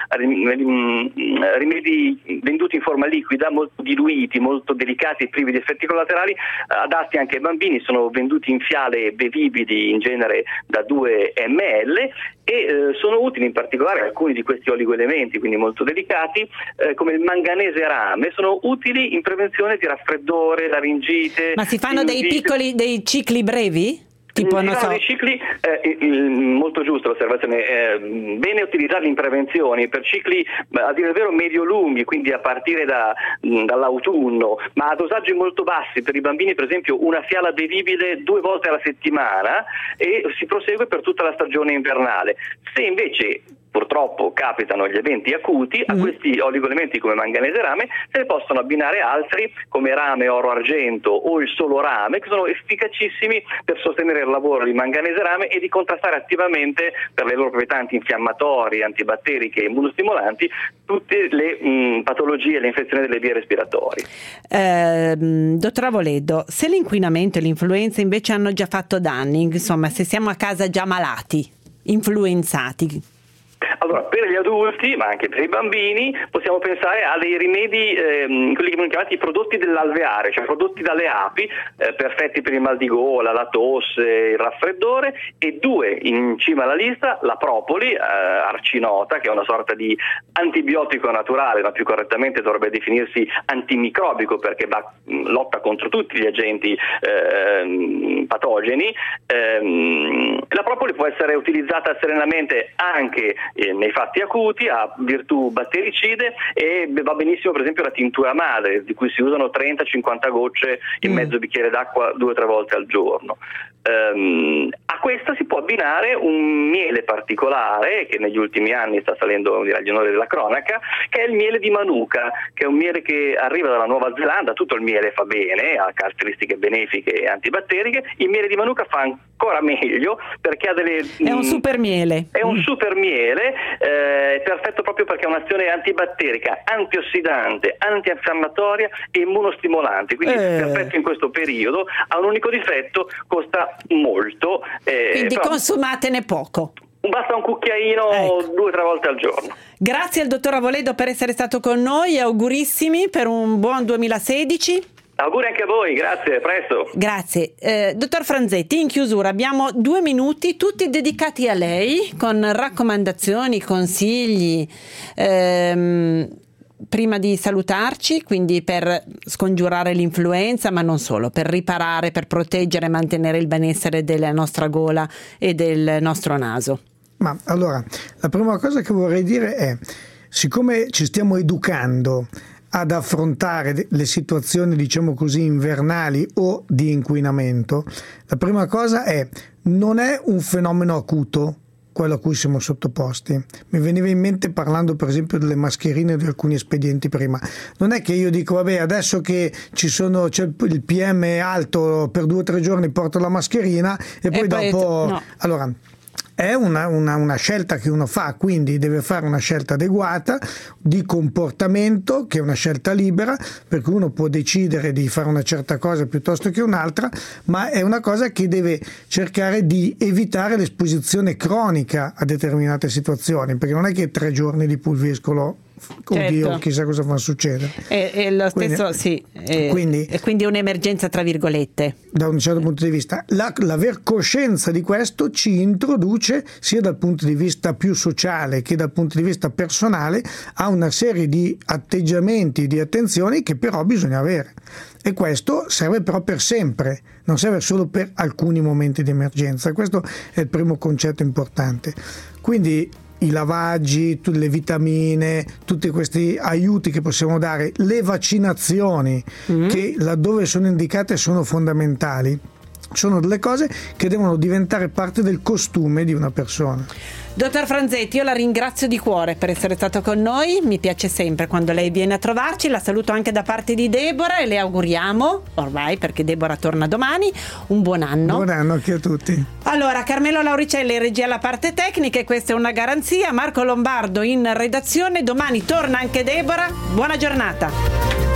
Speaker 16: mh, rimedi venduti in forma liquida, molto diluiti, molto delicati e privi di effetti collaterali, adatti anche ai bambini, sono venduti in fiale bevibili in genere da due millilitri, e eh, sono utili in particolare alcuni di questi oligoelementi, quindi molto delicati, eh, come il manganese rame, sono utili in prevenzione di raffreddore, laringite.
Speaker 2: Ma si fanno dei piccoli, dei cicli brevi? Tipo, non so.
Speaker 16: Dei cicli, eh, il, molto giusta l'osservazione, eh, bene utilizzarli in prevenzione per cicli a dire il vero medio-lunghi, quindi a partire da, dall'autunno, ma a dosaggi molto bassi. Per i bambini per esempio una fiala bevibile due volte alla settimana, e si prosegue per tutta la stagione invernale. Se invece purtroppo capitano gli eventi acuti, a questi oligoelementi come manganese rame se ne possono abbinare altri come rame oro argento o il solo rame, che sono efficacissimi per sostenere il lavoro di manganese rame e di contrastare attivamente, per le loro proprietà antinfiammatorie, antibatteriche e immunostimolanti, tutte le mh, patologie e le infezioni delle vie respiratorie.
Speaker 2: Eh, dottor Avoledo, se l'inquinamento e l'influenza invece hanno già fatto danni, insomma se siamo a casa già malati, influenzati,
Speaker 16: Allora, per gli adulti, ma anche per i bambini, possiamo pensare a dei rimedi, ehm, quelli che vengono chiamati i prodotti dell'alveare, cioè prodotti dalle api, eh, perfetti per il mal di gola, la tosse, il raffreddore, e due in cima alla lista, la propoli, eh, arcinota, che è una sorta di antibiotico naturale, ma più correttamente dovrebbe definirsi antimicrobico, perché va, mh, lotta contro tutti gli agenti eh, patogeni. Ehm, la propoli può essere utilizzata serenamente anche eh, nei fatti acuti, ha virtù battericide, e va benissimo per esempio la tintura madre, di cui si usano trenta cinquanta gocce in mm. mezzo bicchiere d'acqua due o tre volte al giorno. Um, a questa si può abbinare un miele particolare che negli ultimi anni sta salendo agli onori della cronaca, che è il miele di Manuka, che è un miele che arriva dalla Nuova Zelanda. Tutto il miele fa bene, ha caratteristiche benefiche e antibatteriche. Il miele di Manuka fa ancora meglio, perché ha delle
Speaker 2: è un super miele
Speaker 16: è un super miele eh, è perfetto proprio perché ha un'azione antibatterica, antiossidante, antinfiammatoria e immunostimolante, quindi
Speaker 2: eh.
Speaker 16: perfetto in questo periodo. Ha un unico difetto: costa molto, eh,
Speaker 2: quindi
Speaker 16: però
Speaker 2: consumatene poco.
Speaker 16: Basta un cucchiaino
Speaker 2: ecco.
Speaker 16: due o tre volte al giorno.
Speaker 2: Grazie al dottor Avoledo per essere stato con noi, augurissimi per un buon duemilasedici.
Speaker 16: Auguri anche a voi, grazie, a presto.
Speaker 2: Grazie. Eh, dottor Franzetti, in chiusura abbiamo due minuti tutti dedicati a lei, con raccomandazioni, consigli, ehm, prima di salutarci, quindi per scongiurare l'influenza, ma non solo, per riparare, per proteggere e mantenere il benessere della nostra gola e del nostro naso.
Speaker 8: Ma allora, la prima cosa che vorrei dire è, siccome ci stiamo educando ad affrontare le situazioni, diciamo così, invernali o di inquinamento, la prima cosa è: non è un fenomeno acuto quello a cui siamo sottoposti. Mi veniva in mente, parlando per esempio delle mascherine, di alcuni espedienti prima, non è che io dico vabbè, adesso che ci sono, c'è il P M alto, per due o tre giorni porto la mascherina e poi e dopo poi, no. Allora è una, una, una scelta che uno fa, quindi deve fare una scelta adeguata di comportamento, che è una scelta libera, perché uno può decidere di fare una certa cosa piuttosto che un'altra, ma è una cosa che deve cercare di evitare l'esposizione cronica a determinate situazioni, perché non è che tre giorni di pulviscolo, oddio, certo, chissà cosa va a succedere.
Speaker 2: E, e lo stesso, quindi, sì, e, quindi, e quindi un'emergenza tra virgolette.
Speaker 8: Da un certo punto di vista, la, l'aver coscienza di questo ci introduce, sia dal punto di vista più sociale che dal punto di vista personale, a una serie di atteggiamenti, di attenzioni che però bisogna avere. E questo serve però per sempre, non serve solo per alcuni momenti di emergenza. Questo è il primo concetto importante. Quindi i lavaggi, le vitamine, tutti questi aiuti che possiamo dare, le vaccinazioni, mm-hmm. che laddove sono indicate sono fondamentali, sono delle cose che devono diventare parte del costume di una persona.
Speaker 2: Dottor Franzetti, io la ringrazio di cuore per essere stato con noi, mi piace sempre quando lei viene a trovarci, la saluto anche da parte di Deborah e le auguriamo, ormai perché Deborah torna domani, un buon anno.
Speaker 8: Buon anno anche a tutti.
Speaker 2: Allora, Carmelo Lauricelli in regia alla parte tecnica, e questa è una garanzia, Marco Lombardo in redazione, domani torna anche Deborah, buona giornata.